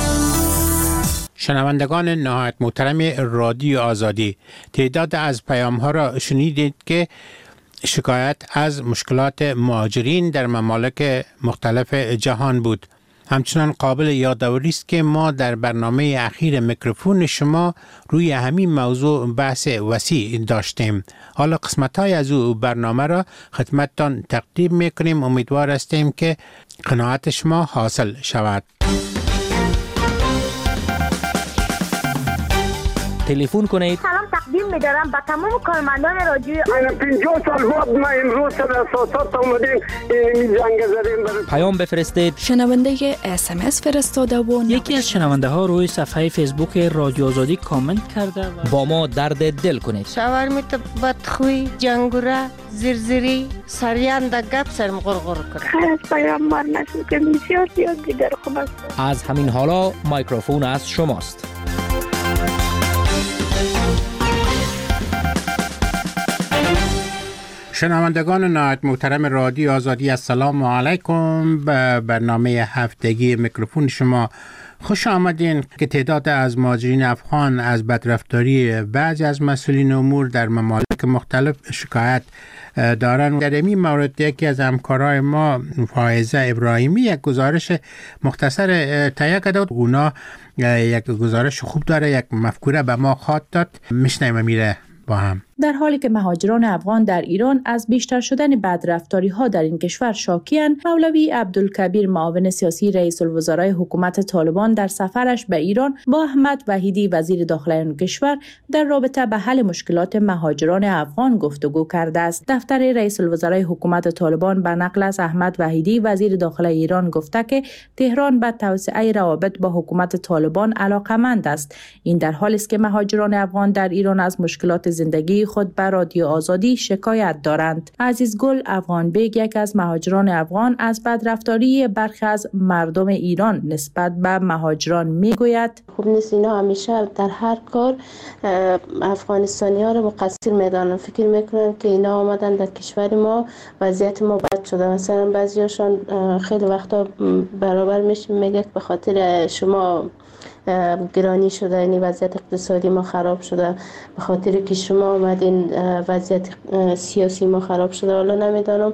شنوندگان نهایت محترم رادیو آزادی، تعداد از پیام ها را شنیدید که شکایت از مشکلات مهاجرین در ممالک مختلف جهان بود. همچنان قابل یادآوری است که ما در برنامه اخیر میکروفون شما روی همین موضوع بحث وسیع داشتیم. حالا قسمت‌های از او برنامه را خدمتتان تقدیم میکنیم. امیدوار هستیم که قناعت شما حاصل شود. تلفن کنید. سلام تقدیم می‌دارم به تمام کارمندان رادیو. 50 سال بعد ما امروز سر اساسات اومدیم این زنگ زدیم. پیام بفرستید. شنونده SMS فرستاده و یکی از شنونده ها روی صفحه فیسبوک رادیو آزادی کامنت کرده و با ما درد دل کنید. شاورمیت بدخوی، جنگوره، زرزری، سریان در گپ سرم غرغر کرد. خیلی از پیام مار نشد که بسیار دیگر خوب است. از همین حالا مایکروفون از شماست. شنوندگان نهایت محترم رادیو آزادی، السلام علیکم. به برنامه هفتگی میکروفون شما خوش آمدین. که تعداد از مهاجرین افغان از بدرفتاری بعضی از مسئولین امور در ممالک مختلف شکایت دارن. در این مورد یکی از همکارای ما فائزه ابراهیمی یک گزارش مختصر تهیه کرده. اونا یک گزارش خوب داره، یک مفکوره به ما خواهد داد. میشنیم میره با هم. در حالی که مهاجران افغان در ایران از بیشتر شدن بدرفتاری‌ها در این کشور شاکی‌اند، مولوی عبدالکبیر معاون سیاسی رئیس الوزرای حکومت طالبان در سفرش به ایران با احمد وحیدی وزیر داخلی آن کشور در رابطه به حل مشکلات مهاجران افغان گفتگو کرده است. دفتر رئیس الوزرای حکومت طالبان به نقل از احمد وحیدی وزیر داخلی ایران گفته که تهران به توسعه روابط با حکومت طالبان علاقه‌مند است. این در حالی است که مهاجران افغان در ایران از مشکلات زندگی خود به رادیو آزادی شکایت دارند. عزیز گل افغان بیگ، یک از مهاجران افغان، از بدرفتاری برخی از مردم ایران نسبت به مهاجران میگوید: خوب نیست، اینا همیشه در هر کار افغانستانی ها رو مقصر میدانن. فکر میکنن که اینا آمدن در کشور ما وضعیت ما بد شده. مثلا بعضیاشون خیلی وقتا برابر میشه میگه به خاطر شما گرانی شده، یعنی وضعیت اقتصادی ما خراب شده، به خاطر که شما آمدین وضعیت سیاسی ما خراب شده. حالا نمیدانم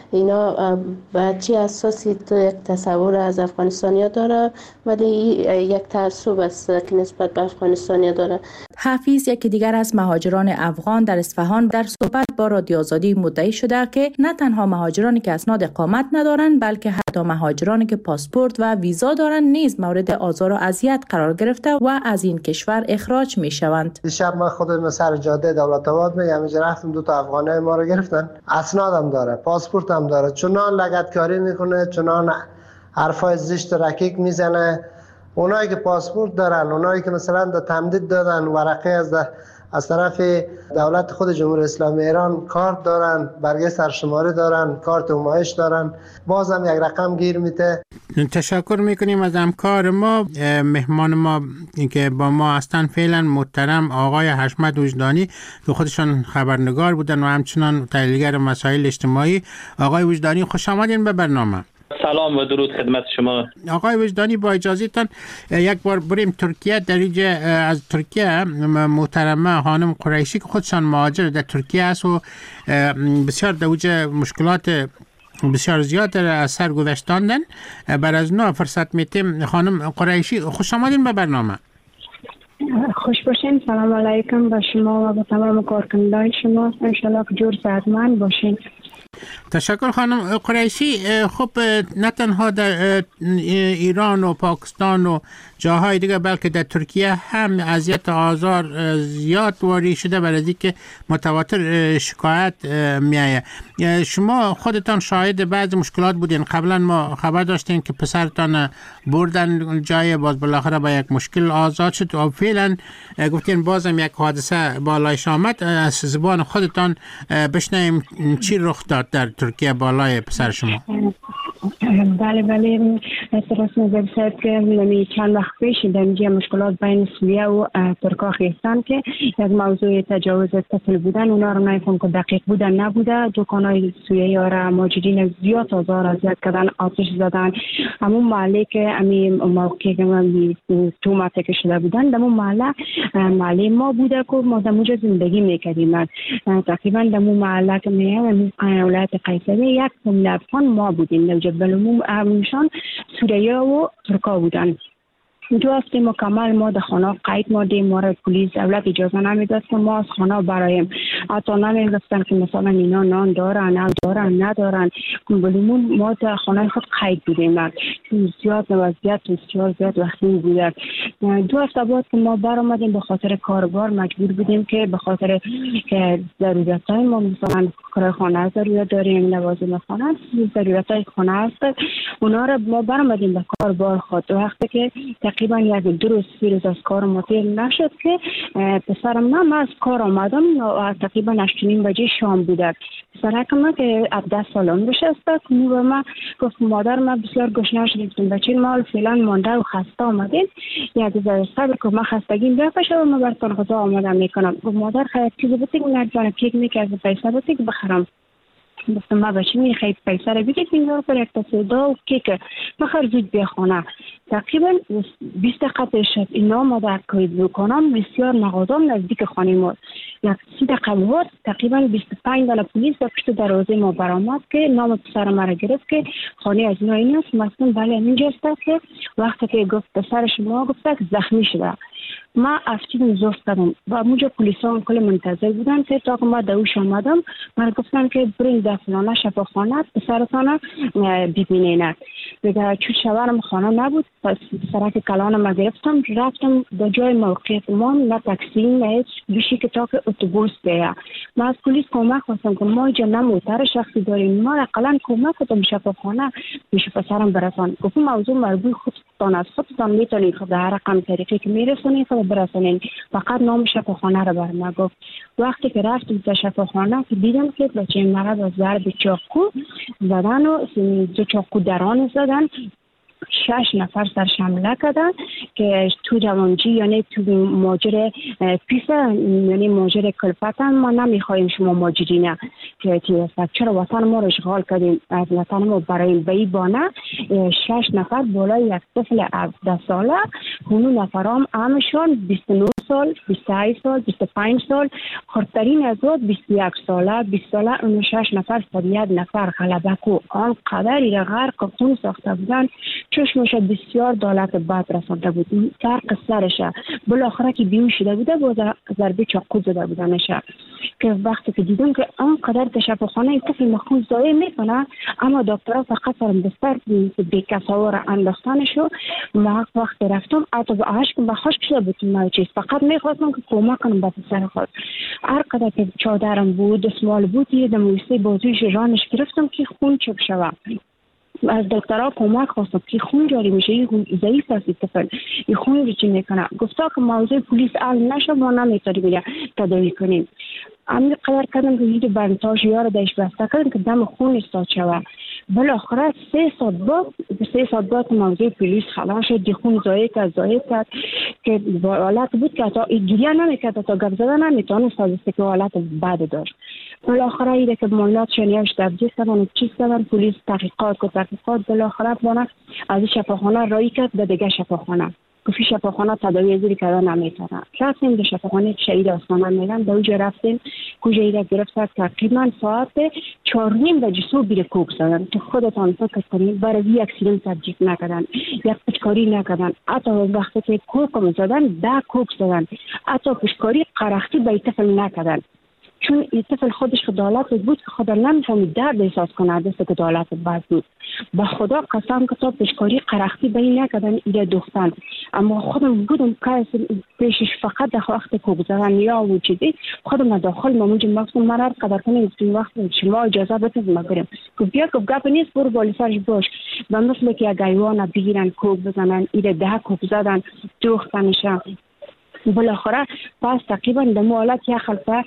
اینا به چی اساسی یک تصور از افغانستانیا داره، ولی یک تعصب است که نسبت به افغانستانیا داره. حفیظ یکی دیگر از مهاجران افغان در اصفهان در صحبت با رادیو آزادی مدعی شده که نه تنها مهاجرانی که اسناد اقامت ندارند بلکه حتی مهاجرانی که پاسپورت و ویزا دارند نیز مورد آزار و اذیت قرار گرفته و از این کشور اخراج می شوند. دیشب من خودم سر جاده دولت آباد میگم رفتم 2 تا افغانی ما رو گرفتن، اسنادم داره، پاسپورت هم داره، چنان لگدکاری میکنه، چنان حرفای زشت و رکیک میزنه. اونایی که پاسپورت دارن، اونایی که مثلا در تمدید دادن ورقه از طرف دولت خود جمهوری اسلامی ایران کارت دارن، برگه سرشماری دارن، کارت همایش دارن، بازم یک رقم گیر میده. تشکر میکنیم از همکار ما. مهمان ما که با ما هستن فعلا محترم آقای حشمت وجدانی که خودشان خبرنگار بودن و همچنان تحلیلگر مسائل اجتماعی. آقای وجدانی خوش آمدین به برنامه. سلام و درود خدمت شما. آقای وجدانی با اجازهتان یک بار بریم ترکیه. در اینجا از ترکیه محترمه خانم قریشی که خودشان مهاجر در ترکیه است و بسیار در اوج مشکلات بسیار زیاد از سر گذشتاندن. بر از نو فرصت میتیم. خانم قریشی خوش آمدین به برنامه. خوش باشین. سلام علیکم به شما و به تمام کارکنندگان شما. انشالله که جور صحتمند باشین. تشکر خانم قریشی. خب نه تنها در ایران و پاکستان و جاهای دیگه بلکه در ترکیه هم اذیت آزار زیاد واری شده، برای اینکه متواتر شکایت میایه. شما خودتان شاهد بعضی مشکلات بودین. قبلا ما خبر داشتیم که پسرتان بردن جای، باز بالاخره با یک مشکل آزاد شد و فعلا گفتین بازم یک حادثه بالایش آمد. از زبان خودتان بشنویم چی رخ داد در ترکیه بالای پسر شما. بله درست نظر که چند وقت پیش در اینجا مشکلات بین سوریه و ترکا خیستان که یک موضوع تجاوز طفل بودن، اونا رو نمیفهم که دقیق بودن نبوده. دکانای سوریه ها مهاجرین زیاد آزار اذیت کردن، آتش زدن. همون محله که امی موقعی که تومت که شده بودن در اون محله ما بوده که ما در اونجا زندگی میکردیم. تقریبا در اون محله که میگم ولایت قیصریه یک افغان ما بودیم. در جبل عموم سوریه و ترکا بودن. 2 هفته مکمل ما در خانه قید ماندیم. ما را پلیس دولت اجازه نمیداد که ما از خانه برایم. حتی نمیگفتن که مثلا اینا نان دارن ندارن. بلومون ما در خانه خود قید بودیم. زیاد وضعیت بسیار زیاد وقتی بوده. 2 هفته بعد که ما برآمدیم به خاطر کاربار مجبور بودیم که به خاطر که ضرورتای ما مثلا کار خانه ضرورت داریم، لوازم خانه ضرورتای خانه هست، اونا را ما برآمدیم به کاربار خود. وقتی که تقریبا یک 2 روز 3 روز از کار مطیر نشد که پسرم من از کار آمدم و تقریبا 8:30 بجه شام بوده. پسرکم که 17 سال عمرش است که به من گفت مادر من بسیار گشنه شدم، بچه ما فعلا مانده و خسته آمدیم، یک ذره صبر کن من خستگیم بکشه و من براتون غذا آماده میکنم. گفت مادر خیلی چیزی بوتیک نرجانه کیک میکرد پیسه بوتیک بخرم. گفتم ما بچه میخواید پیسه رو بگید اینجا پر یک تصویدا و کیک بخر زود بیا خانه. تقریبا 20 دقیقه شد اینا مادر که دکانم بسیار مغازم نزدیک خانه ما. یک 30 دقیقه بود تقریبا 25 دانه پلیس به پشت دروازه ما برآمد که نام پسر ما را گرفت که خانه از اینا این است. مثلا بله اینجا است که وقتی که گفت پسر شما گفت که زخمی شده. ما افتیدم زفت کردم و اونجا پلیسان کل منتظر بودن که تا که ما دوش آمدم من گفتن که برین در فلانه شفاخانه پسرتان ببینین. دیگه چون شوهرم خانه نبود پس سرک کلانم ما گرفتم رفتم به جای موقعیت ما، نه تاکسی نه هیچ بیشی که تا که اتوبوس بیاید. ما از پلیس کمک خواستم که ما اینجا نه موتر شخصی داریم، ما اقلا کمک کنم شفاخانه میشه پسرم برسان. گفتم موضوع مربوط خودتان است، خودتان میتونید خود هر رقم طریقی که میرسونید خود برسونید، فقط نام شفاخانه رو بر ما گفت. وقتی که رفتم به شفاخانه که دیدم که بچه مرا با ضرب چاقو زدن و 2 چاقو دران زدن، 6 نفر سرش حمله کردن که تو جوانجی یعنی تو ماجر پیسه یعنی ماجر کلفتن ما نمیخوایم شما ماجرینه. که چی است، چرا وطن ما رو اشغال کردیم از وطن ما برای به این بانه 6 نفر بالای یک طفل 17 ساله، اون نفرام همشون 29 سال، 28 سال، 25 سال، خردترین از او 21 ساله، 20 ساله، اون 6 نفر 101 نفر غلبه کو آنقدر ایره غرق خون ساخته بودن چشمش بسیار دولت بد رسانده بود، فرق سرشه بالاخره که بیهوش شده بوده با ضربه چاقو زده بودنش که وقتی که دیدم که آنقدر تشفاخانه طفل مخون ضایع میکنه، اما دکترها فقط سر بستر بی‌کساور انداختنشو. ما وقت رفتم حتی به عشق به خشک شده بود، ما چیز فقط میخواستم که کمک کنم به پسر خود. هر قدر که چادرم بود دستمال بود یه دمویسته بازویش رانش گرفتم که خون چک شود. از دکترها کمک خواستم که خون جاری میشه، این ضعیف است طفل، این خون رو چی میکنه. گفتا که موضوع پلیس حل نشه ما نمیتونیم بیا تداوی کنیم. همین قدر کردم که یه بنتاژ یار دایش بسته کردم که دم خون استاد شود. بالاخره 3 ساعت بعد موضوع پلیس خلاص شد، دی خون ضایع کرد که حالت بود که حتی گریه نمیکرد، تا گپ زدن نمیتونست، از که حالت بد داشت. بالاخره ایده که معاینات شنیاش تبدیل کردن چیز کردن، پلیس تحقیقات بالاخره بانه از شفاخانه رایی کرد به دیگه شفاخانه. گفتی شفاخانه تداوی زیری کردن نمیتونه. رفتیم به شفاخانه شهید آسمان میدان، به اونجا رفتیم کجا ایده گرفت تقریبا ساعت 4:30 بجه صبح بیره کوک زدن. تو خودتان فکر کنید برای یک سیلم تبجیک نکردن، یک پشکاری نکردن، حتی وقتی که کوک زدن 10 کوک زدن، حتی پشکاری قرختی به طفل نکردن. چون این طفل خودش خدالت بود که خدا نمیفهمید درد احساس کنه، دست که دولت بد بود. با خدا قسم که تا پشکاری قرختی بین نکردن ایره دوختن، اما خودم بودم که پیشش فقط در وقت کوک زدن یا و چیزی خودم داخل مامونجا مقصود من هر قدر کنیم این وقت شما اجازه بدید ما بریم که بیا که گپ نیست برو بالا سرش باش. و مثل که یک حیوان بگیرن کوک بزنن ایره 10 کوک زدن دوختنشن. بالاخره پس تقریبا در حالت یک خلطه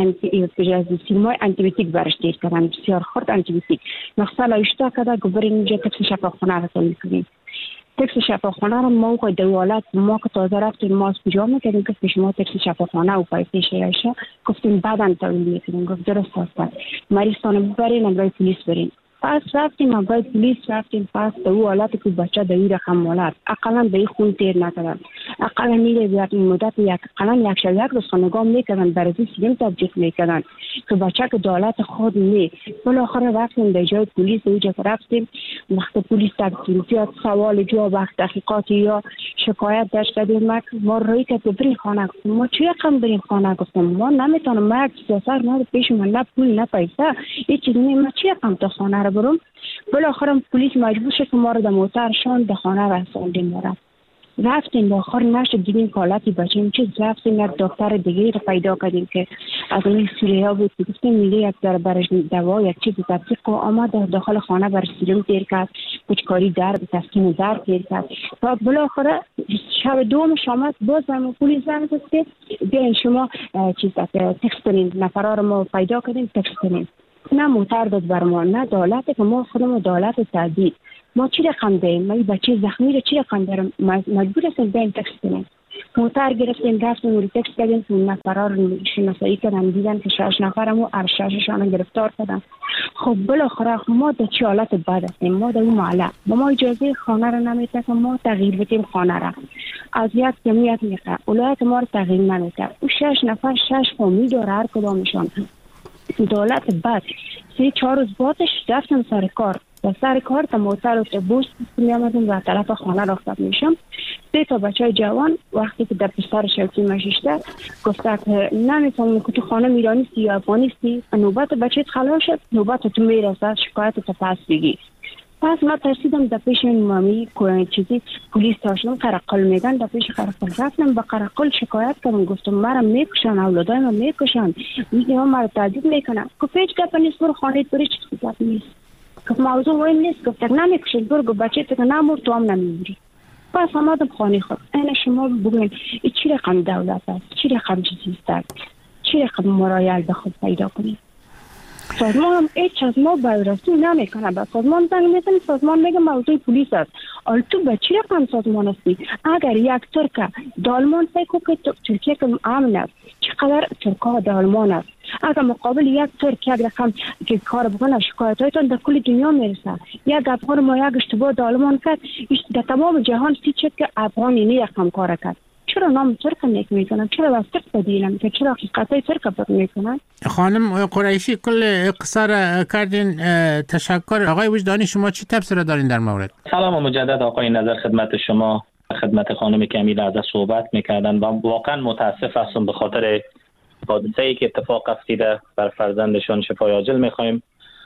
سیمای انتیبیوتیک برش دیر کردن، بسیار خورد انتیبیوتیک مقصد اشتا کده که برین اینجا تکس شفاخانه را تولید کنیم. تکس شفاخانه را ما در حالت ما که تازه رفتیم ما از کجا میکردیم که پیش ما تکس شفاخانه و پایتش ایشه گفتیم بعدا تولید میکنیم. گفت درست هست مریضانه ببرین امرای پلیس برین. پس رفتیم امرای پلیس رفتیم پس در او حالت که بچه در این رقم مالت اقلا به این خون تیر نکردن، اقلا میره مدت اقلا یک شب یک روز خانگاه میکردن برازی سیلم تبجیک میکردن که بچه که دولت خود می. بالاخره رفتیم در جای پلیس اونجا که رفتیم وقت پلیس تبجیک سوال جواب وقت تحقیقات یا شکایت داشت کردیم ما روی که بریم خانه. گفتم ما چی رقم بریم خانه؟ گفتم ما نمیتونم مرد سیاست ما پیش من نه پول نه پیسه هیچ چیزی نیم، ما چی رقم تا خانه رو برم. بالاخره پلیس مجبور شد که ما رو در موترشان به خانه رساندیم. ما رفتیم بالاخره نشد دیدیم حالتی بچیم چیز. رفتیم یک دکتر دیگه رو پیدا کردیم که از این سوریه بود، گفتیم میگه یک ذره برش دوا یک چیز تطبیق کو. اما داخل خانه بر سیلم تیر کرد، پچکاری درد تسکین درد تیر کرد. و بالاخره شب دوم شام باز ما پلیس زنگ زد که بیاین شما چیز تکست کنین، نفرا رو ما پیدا کردیم تکست کنین. نه موتر داد بر ما نه دولت که ما خودمون دولت تعدید ما چی رقم دهیم؟ ما این بچه زخمی رو چی رقم دارم؟ مجبور هستیم بین تکس کنیم. موتر گرفتیم رفتیم رو تکس کردیم که نفرها رو شناسایی کردن دیدن که 6 نفرمو ارشششان گرفتار کردن. خب بالاخره ما در چه حالت بد هستیم؟ ما در اون محله ما اجازه خانه رو نمیده که ما تغییر بدیم خانه را از یک جمعیت میخواه ولایت ما رو تغییر نمیده. او 6 نفر 6 فامیل داره هر کدامشان دولت بعد 3-4 روز بعدش رفتم سر کار تا موتر اتوبوس میامدیم و طرف خانه رفتم میشم. 3 تا بچه جوان وقتی که در پسر شوکی مشیشته گفته که نمیفهمم که تو خانه ایرانیستی یا افغانیستی، نوبت بچه خلاص شد نوبت تو میرسد شکایت تو پس بگی. پس ما ترسیدم در پیش این مامی چیزی پلیس داشتم قرقل میگن، در پیش قرقل رفتم با قرقل شکایت کردم گفتم مرا میکشن اولادای ما میکشن میگه مرا تعذیب میکنن. گفت هیچ گپ نیست برو خانه بری چیز گپ نیست. گفت موضوع مهم نیست. گفت نمیکشن برو بچه تو نمور تو هم نمیمیری. پس آمدم خانه خود. این شما بگوین این چی رقم دولت است؟ چی رقم چیزی است؟ چی رقم مرایل به خود پیدا کنید؟ سازمان هم هیچ از ما بازرسی نمیکنه. به سازمان زنگ میزنی، سازمان میگه موضوع پلیس است. حالا تو به چه رقم سازمان هستی؟ اگر یک ترک دالمان فکر که ترکیه که امن است، چقدر ترکا دالمان است. اگر مقابل یک ترک یک رقم که کار بکنه، شکایت هایتان در کل دنیا میرسه. یک افغان ما یک اشتباه دالمان کرد، در تمام جهان چه که افغانی نه یکم کار کرد. چرا نام ترک میکنن؟ چرا از ترک بدیلن؟ که چرا حقیقتای ترک بد میکنن؟ خانم قریشی کل قصه را کردین. تشکر. آقای وجدانی شما چی تبصره دارین در مورد؟ سلام و مجدد آقای نظر خدمت شما، خدمت خانم کمیل از صحبت میکردن و واقعا متاسف هستم به خاطر حادثه‌ای که اتفاق افتاده. بر فرزندشان شفای عاجل میخوایم.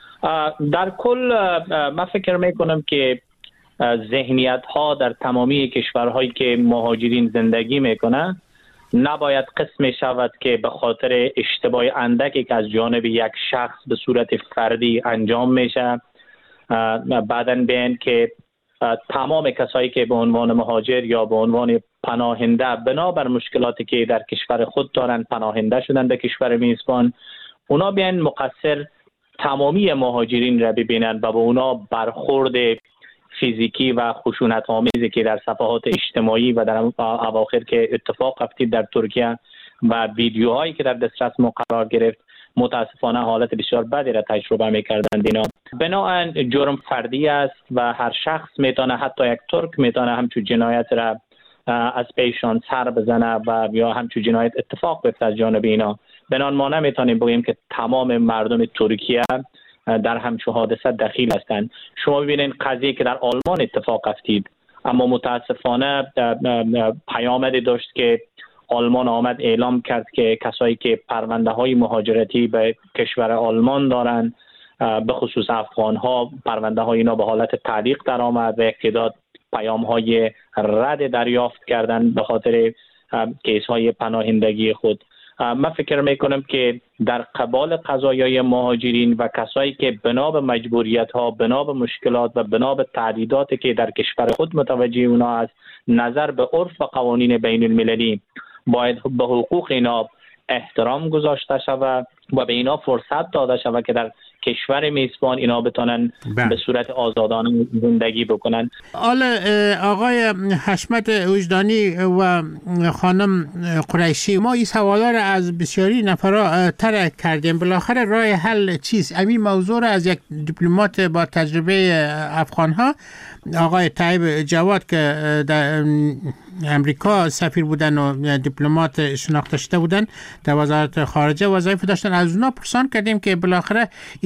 در کل من فکر میکنم که ذهنیت ها در تمامی کشورهایی که مهاجرین زندگی میکنه نباید قسم شود که به خاطر اشتباه اندکی که از جانب یک شخص به صورت فردی انجام میشه بعداً بین که تمام کسایی که به عنوان مهاجر یا به عنوان پناهنده بنابر مشکلاتی که در کشور خود دارن پناهنده شدن به کشور میزبان، اونا بیان مقصر تمامی مهاجرین را ببینن و به اونا برخورد فیزیکی و خشونت آمیزی که در صفحات اجتماعی و در اواخر که اتفاق افتید در ترکیه و ویدیوهایی که در دسترس ما قرار گرفت، متاسفانه حالت بسیار بدی را تجربه می‌کردند. اینا بنابراین جرم فردی است و هر شخص میتونه، حتی یک ترک میتونه همچون جنایت را از پیشان سر بزنه و یا همچون جنایت اتفاق بیفته از جانب اینا. بنابراین ما نمیتونیم بگیم که تمام مردم ترکیه در همچون حادثه دخیل هستند. شما ببینید قضیه که در آلمان اتفاق افتید، اما متاسفانه پیامدی داشت که آلمان آمد اعلام کرد که کسایی که پرونده های مهاجرتی به کشور آلمان دارند، به خصوص افغان ها، پرونده های اینا به حالت تعلیق در آمد و یک تعداد پیام های رد دریافت کردن به خاطر کیس های پناهندگی خود. من فکر میکنم که در قبال قضایای مهاجرین و کسایی که بنا به مجبوریت ها، بنا به مشکلات و بنا به تعدیداتی که در کشور خود متوجه اونا است، نظر به عرف و قوانین بین المللی باید به حقوق اینا احترام گذاشته شود و به اینا فرصت داده شود که در کشور میزبان اینا بتونن به صورت آزادانه زندگی بکنن. حالا آقای حشمت وجدانی و خانم قریشی، ما این سوالا را از بسیاری نفرا طرح کردیم. بالاخره راه حل چیست؟ همین موضوع را از یک دیپلمات با تجربه افغان ها، آقای طیب جواد که در امریکا سفیر بودن و دیپلمات شناخته شده بودن در وزارت خارجه وظایف داشتن، از اونا پرسان کردیم که بالاخره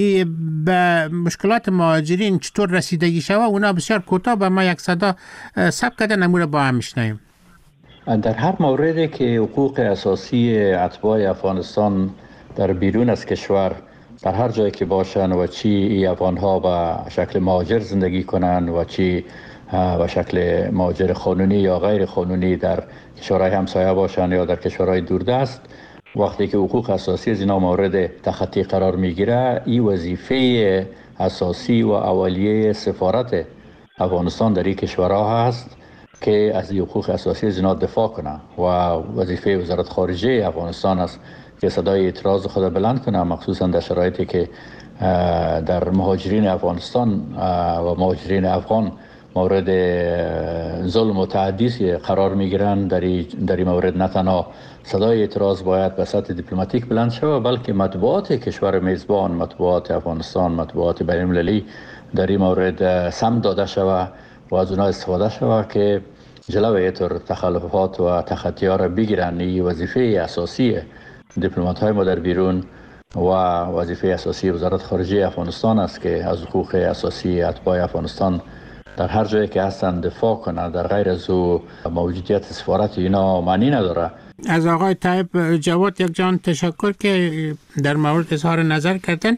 به مشکلات مهاجرین چطور رسیدگی شود. اونا بسیار کوتاه به ما یک صدا ثبت کردن، امور با هم میشنویم. در هر موردی که حقوق اساسی اتباع افغانستان در بیرون از کشور در هر جایی که باشن و چی افغان‌ها به شکل مهاجر زندگی کنن و چی به شکل مهاجر قانونی یا غیر قانونی در کشورهای همسایه باشن یا در کشورهای دوردست، وقتی که حقوق اساسی از اینا مورد تخطی قرار میگیره، این وظیفه اساسی و اولیه سفارت افغانستان در این کشورها هست که از حقوق اساسی از اینا دفاع کنه و وظیفه وزارت خارجه افغانستان است که صدای اعتراض خود بلند کنه، مخصوصا در شرایطی که در مهاجرین افغانستان و مهاجرین افغان مورد ظلم و تعدی قرار میگیرن. در این مورد نه تنها صدای اعتراض باید به سطح دیپلماتیک بلند شود، بلکه مطبوعات کشور میزبان، مطبوعات افغانستان، مطبوعات بین المللی در این مورد سمت داده شود و از اونها استفاده شود که جلوی اینطور تخلفات و تخطی‌ها را بگیرن. این وظیفه اساسی دیپلمات های ما در بیرون و وظیفه اساسی وزارت خارجه افغانستان است که از حقوق اساسی اتباع افغانستان در هر جایی که هستند دفاع کنند. در غیر از او موجودیت سفارت اینا معنی نداره. از آقای طیب جواد یک جان تشکر که در مورد اظهار نظر کردن.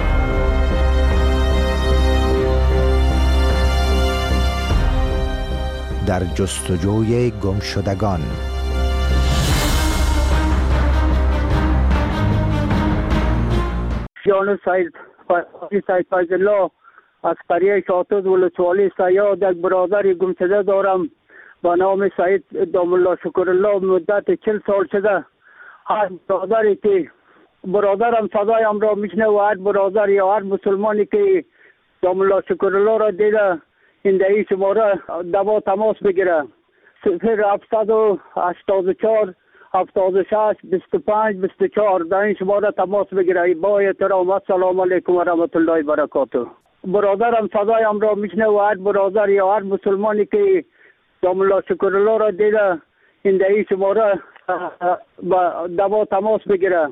در جستجوی گمشدگان. جان سید فیض الله از قریه شاطز ولسوالی سیاد یک برادر گمشده دارم با نام سید دام الله شکر الله. مدت 40 سال شده هر برادری که برادرم صدایم را میشنه و هر برادر یا هر مسلمانی که داملا شکرالله را دیده این دهی شماره دوا تماس بگیره 0784 76 25 24 در این شماره تماس بگیره. با احترام السلام علیکم و رحمت الله و برکاته. برادرم صدایم را میشنه و هر برادر یا هر مسلمانی که داملا شکرالله را دیده این دهی شماره دوا تماس بگیره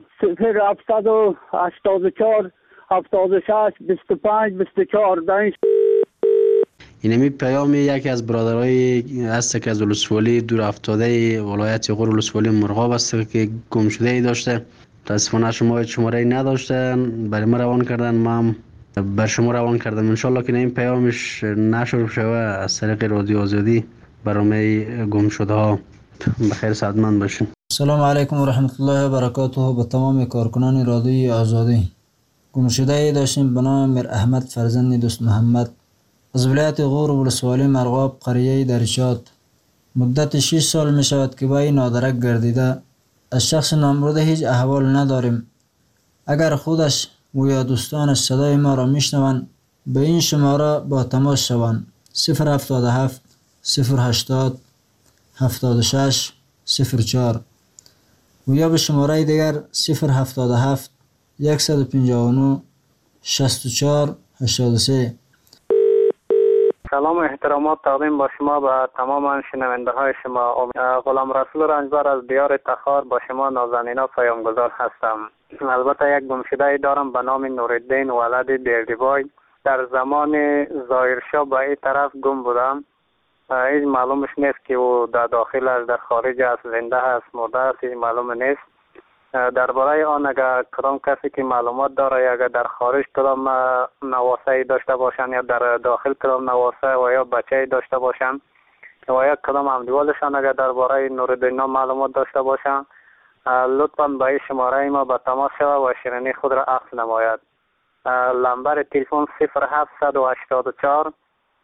0784 76 25 24 در این اینمی پیام یکی از برادرای هست که از ولسوالی دور افتاده ولایت غور ولسوالی مرغاب است که گم شده ای داشته. متاسفانه شما شماره نداشتن، برای ما روان کردن، ما بر شما روان کردم. انشالله که این پیامش نشر شوه از طریق رادیو آزادی برای گم شده ها. بخیر سعادتمند باشین. سلام علیکم و رحمت الله و برکاته. به تمام کارکنان رادیو آزادی. گم شده ای داشتیم به نام میر احمد فرزند دوست محمد از ولایت غور ولسوالی مرغاب قریه درشاد. مدت 6 سال می شود که با این نادرک گردیده. از شخص نامبرده هیچ احوال نداریم. اگر خودش و یا دوستانش صدای ما را میشنوند به این شماره با تماس شوند 077 080 76 04 و یا به شماره دیگر 077 159 64 83. سلام و احترامات تقدیم با شما به تمام شنونده های شما. غلام رسول رنجبر از دیار تخار با شما نازنینا پیامگذار هستم. البته یک گمشده دارم به نام نورالدین ولد بیردیبای. در زمان ظاهرشاه به این طرف گم بودم. هیچ معلومش نیست که او در داخل است، در خارج است، زنده است، مرده است، هیچ معلوم نیست. درباره آن اگر کدام کسی که معلومات داره یا اگر در خارج کدام نواسه داشته باشن یا در داخل کدام نواسه و یا بچه داشته باشن و یا کدام همدیوالشان اگر درباره نورالدین معلومات داشته باشن لطفاً به این شماره ما به تماس شود و شیرینی خود را عکس نماید. نمبر تلفن 0784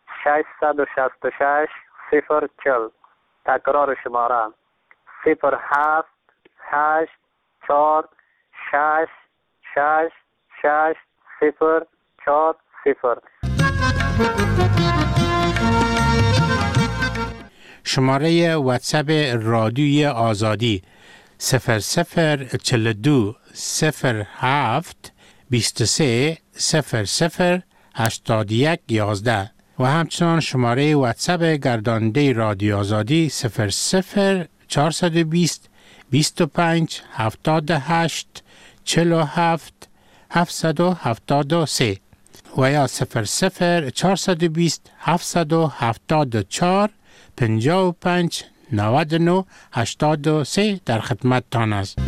666 040. تکرار شماره 078 4 6 6 6 0 4 0. شماره واتساپ رادیوی آزادی 0042 07 23 00 81 11 و همچنان شماره واتساپ گرداننده رادیو آزادی 00 420 25 78 47 773 و یا 00 420 774 55 99 83 در خدمت تان است.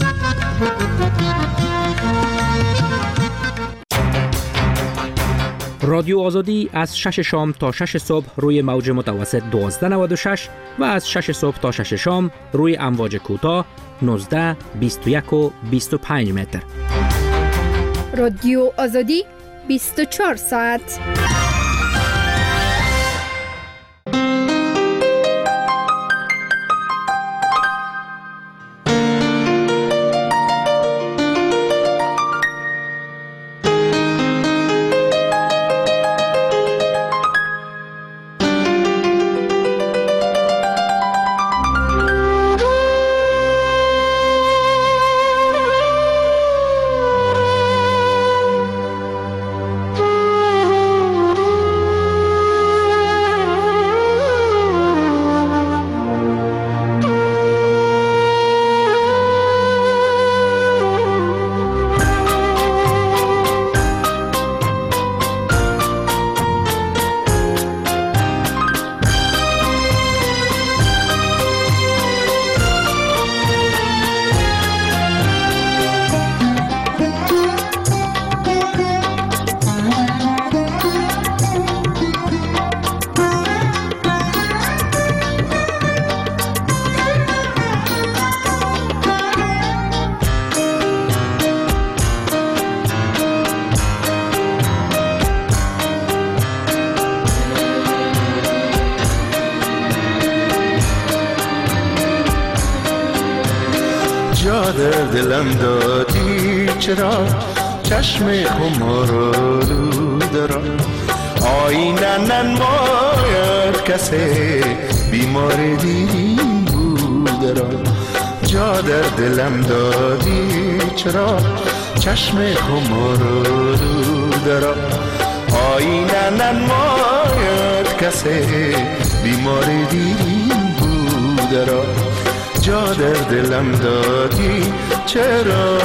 رادیو آزادی از 6 شام تا 6 صبح روی موج متوسط 1296 و از 6 صبح تا 6 شام روی امواج کوتاه 19 21 و 25 متر. رادیو آزادی 24 ساعت. جا در دلم دادی چرا چشم خمارالوده را آینه ننماید کسی بیمار دیرین بوده را جا در دلم دادی چرا چشم خمارالوده را آینه ننماید کسی بیمار دیرین بوده را جا در دلم دادی چرا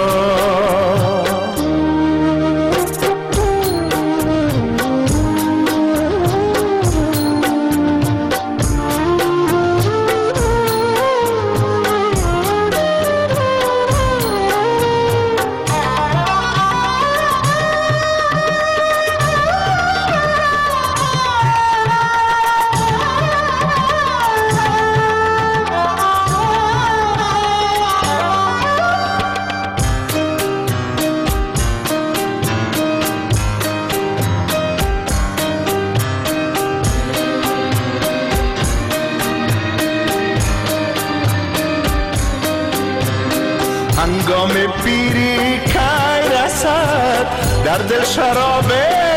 هنگام پیری که رسد در دل شراب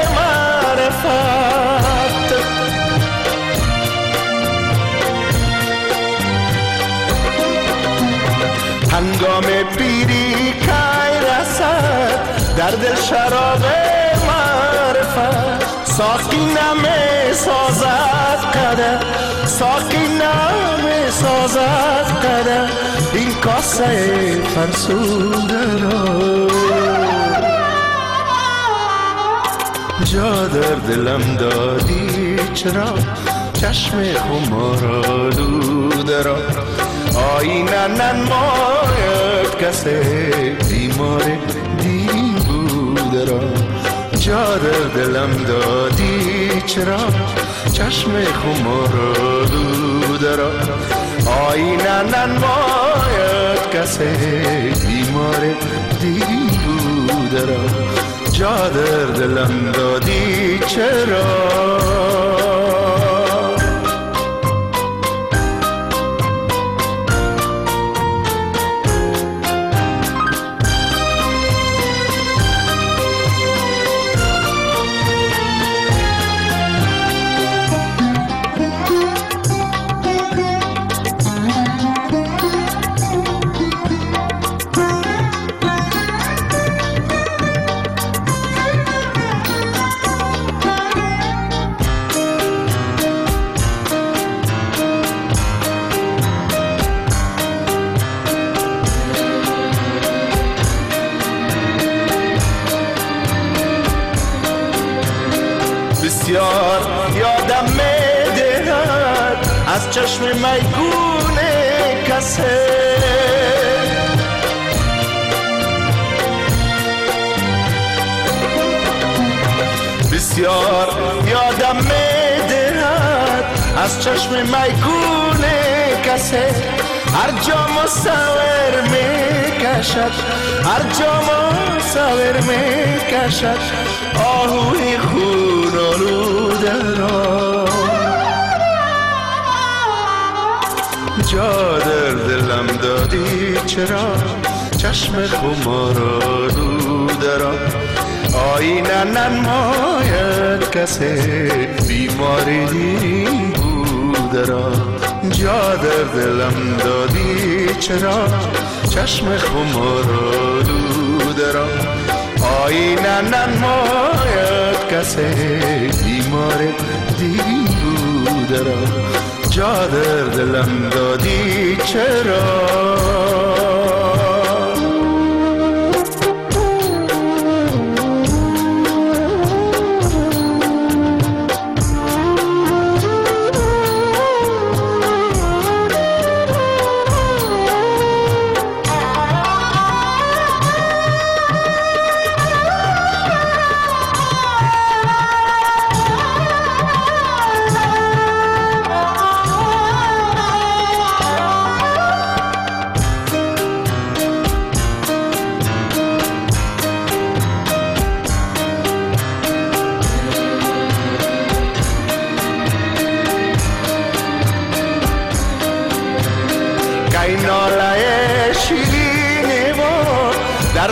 معرفت هنگام پیری که رسد در دل شراب معرفت ساقی نمی سازد قدر ساقی نمی سازد قدر این کاسه فرسوده را جا در دلم دادی چرا چشم خمارالوده را آینه ننماید کسی بیمار دیرین بوده را جا در دلم دادی چرا چشم خمارالوده را آینه ننماید کسی بیمار دیرین بوده را جا در دلم دادی چرا بسیار یادم می‌دهد از چشم میگون کسی بسیار یادم می‌دهد از چشم میگون کسی هر جا مصور میکشد هر جا مصور میکشد آهوی خون آلوده را جا در دلم دادی چرا چشم خمار آلوده را آینه ننماید کسی بیماری بوده را جا در دلم دادی چرا چشم خمار آلوده را آینه ننماید کسی بیمار دیرین بوده را جا در دلم دادی چرا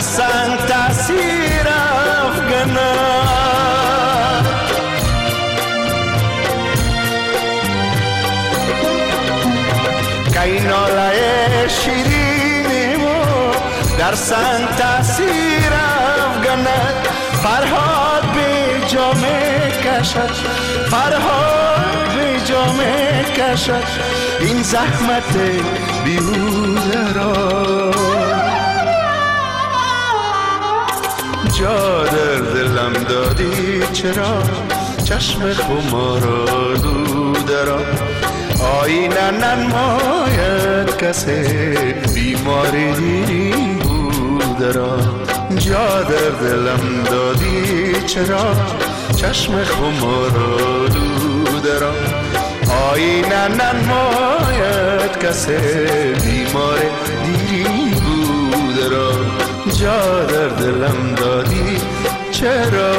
سنگ تأثیر افگند. که ناله شیرین ما در سنگ تأثیر افگند. فرهاد به جا میکشد، فرهاد به جا میکشد این زحمت بیهوده را. جا در دلم دادی چرا چشم خمار آلوده را. آینه ننماید کسی بیماری دیری بوده را. جا در دلم دادی چرا چشم خمار آلوده را. آینه ننماید کسی بیمار دیری بوده را. جا در دلم دادی چرا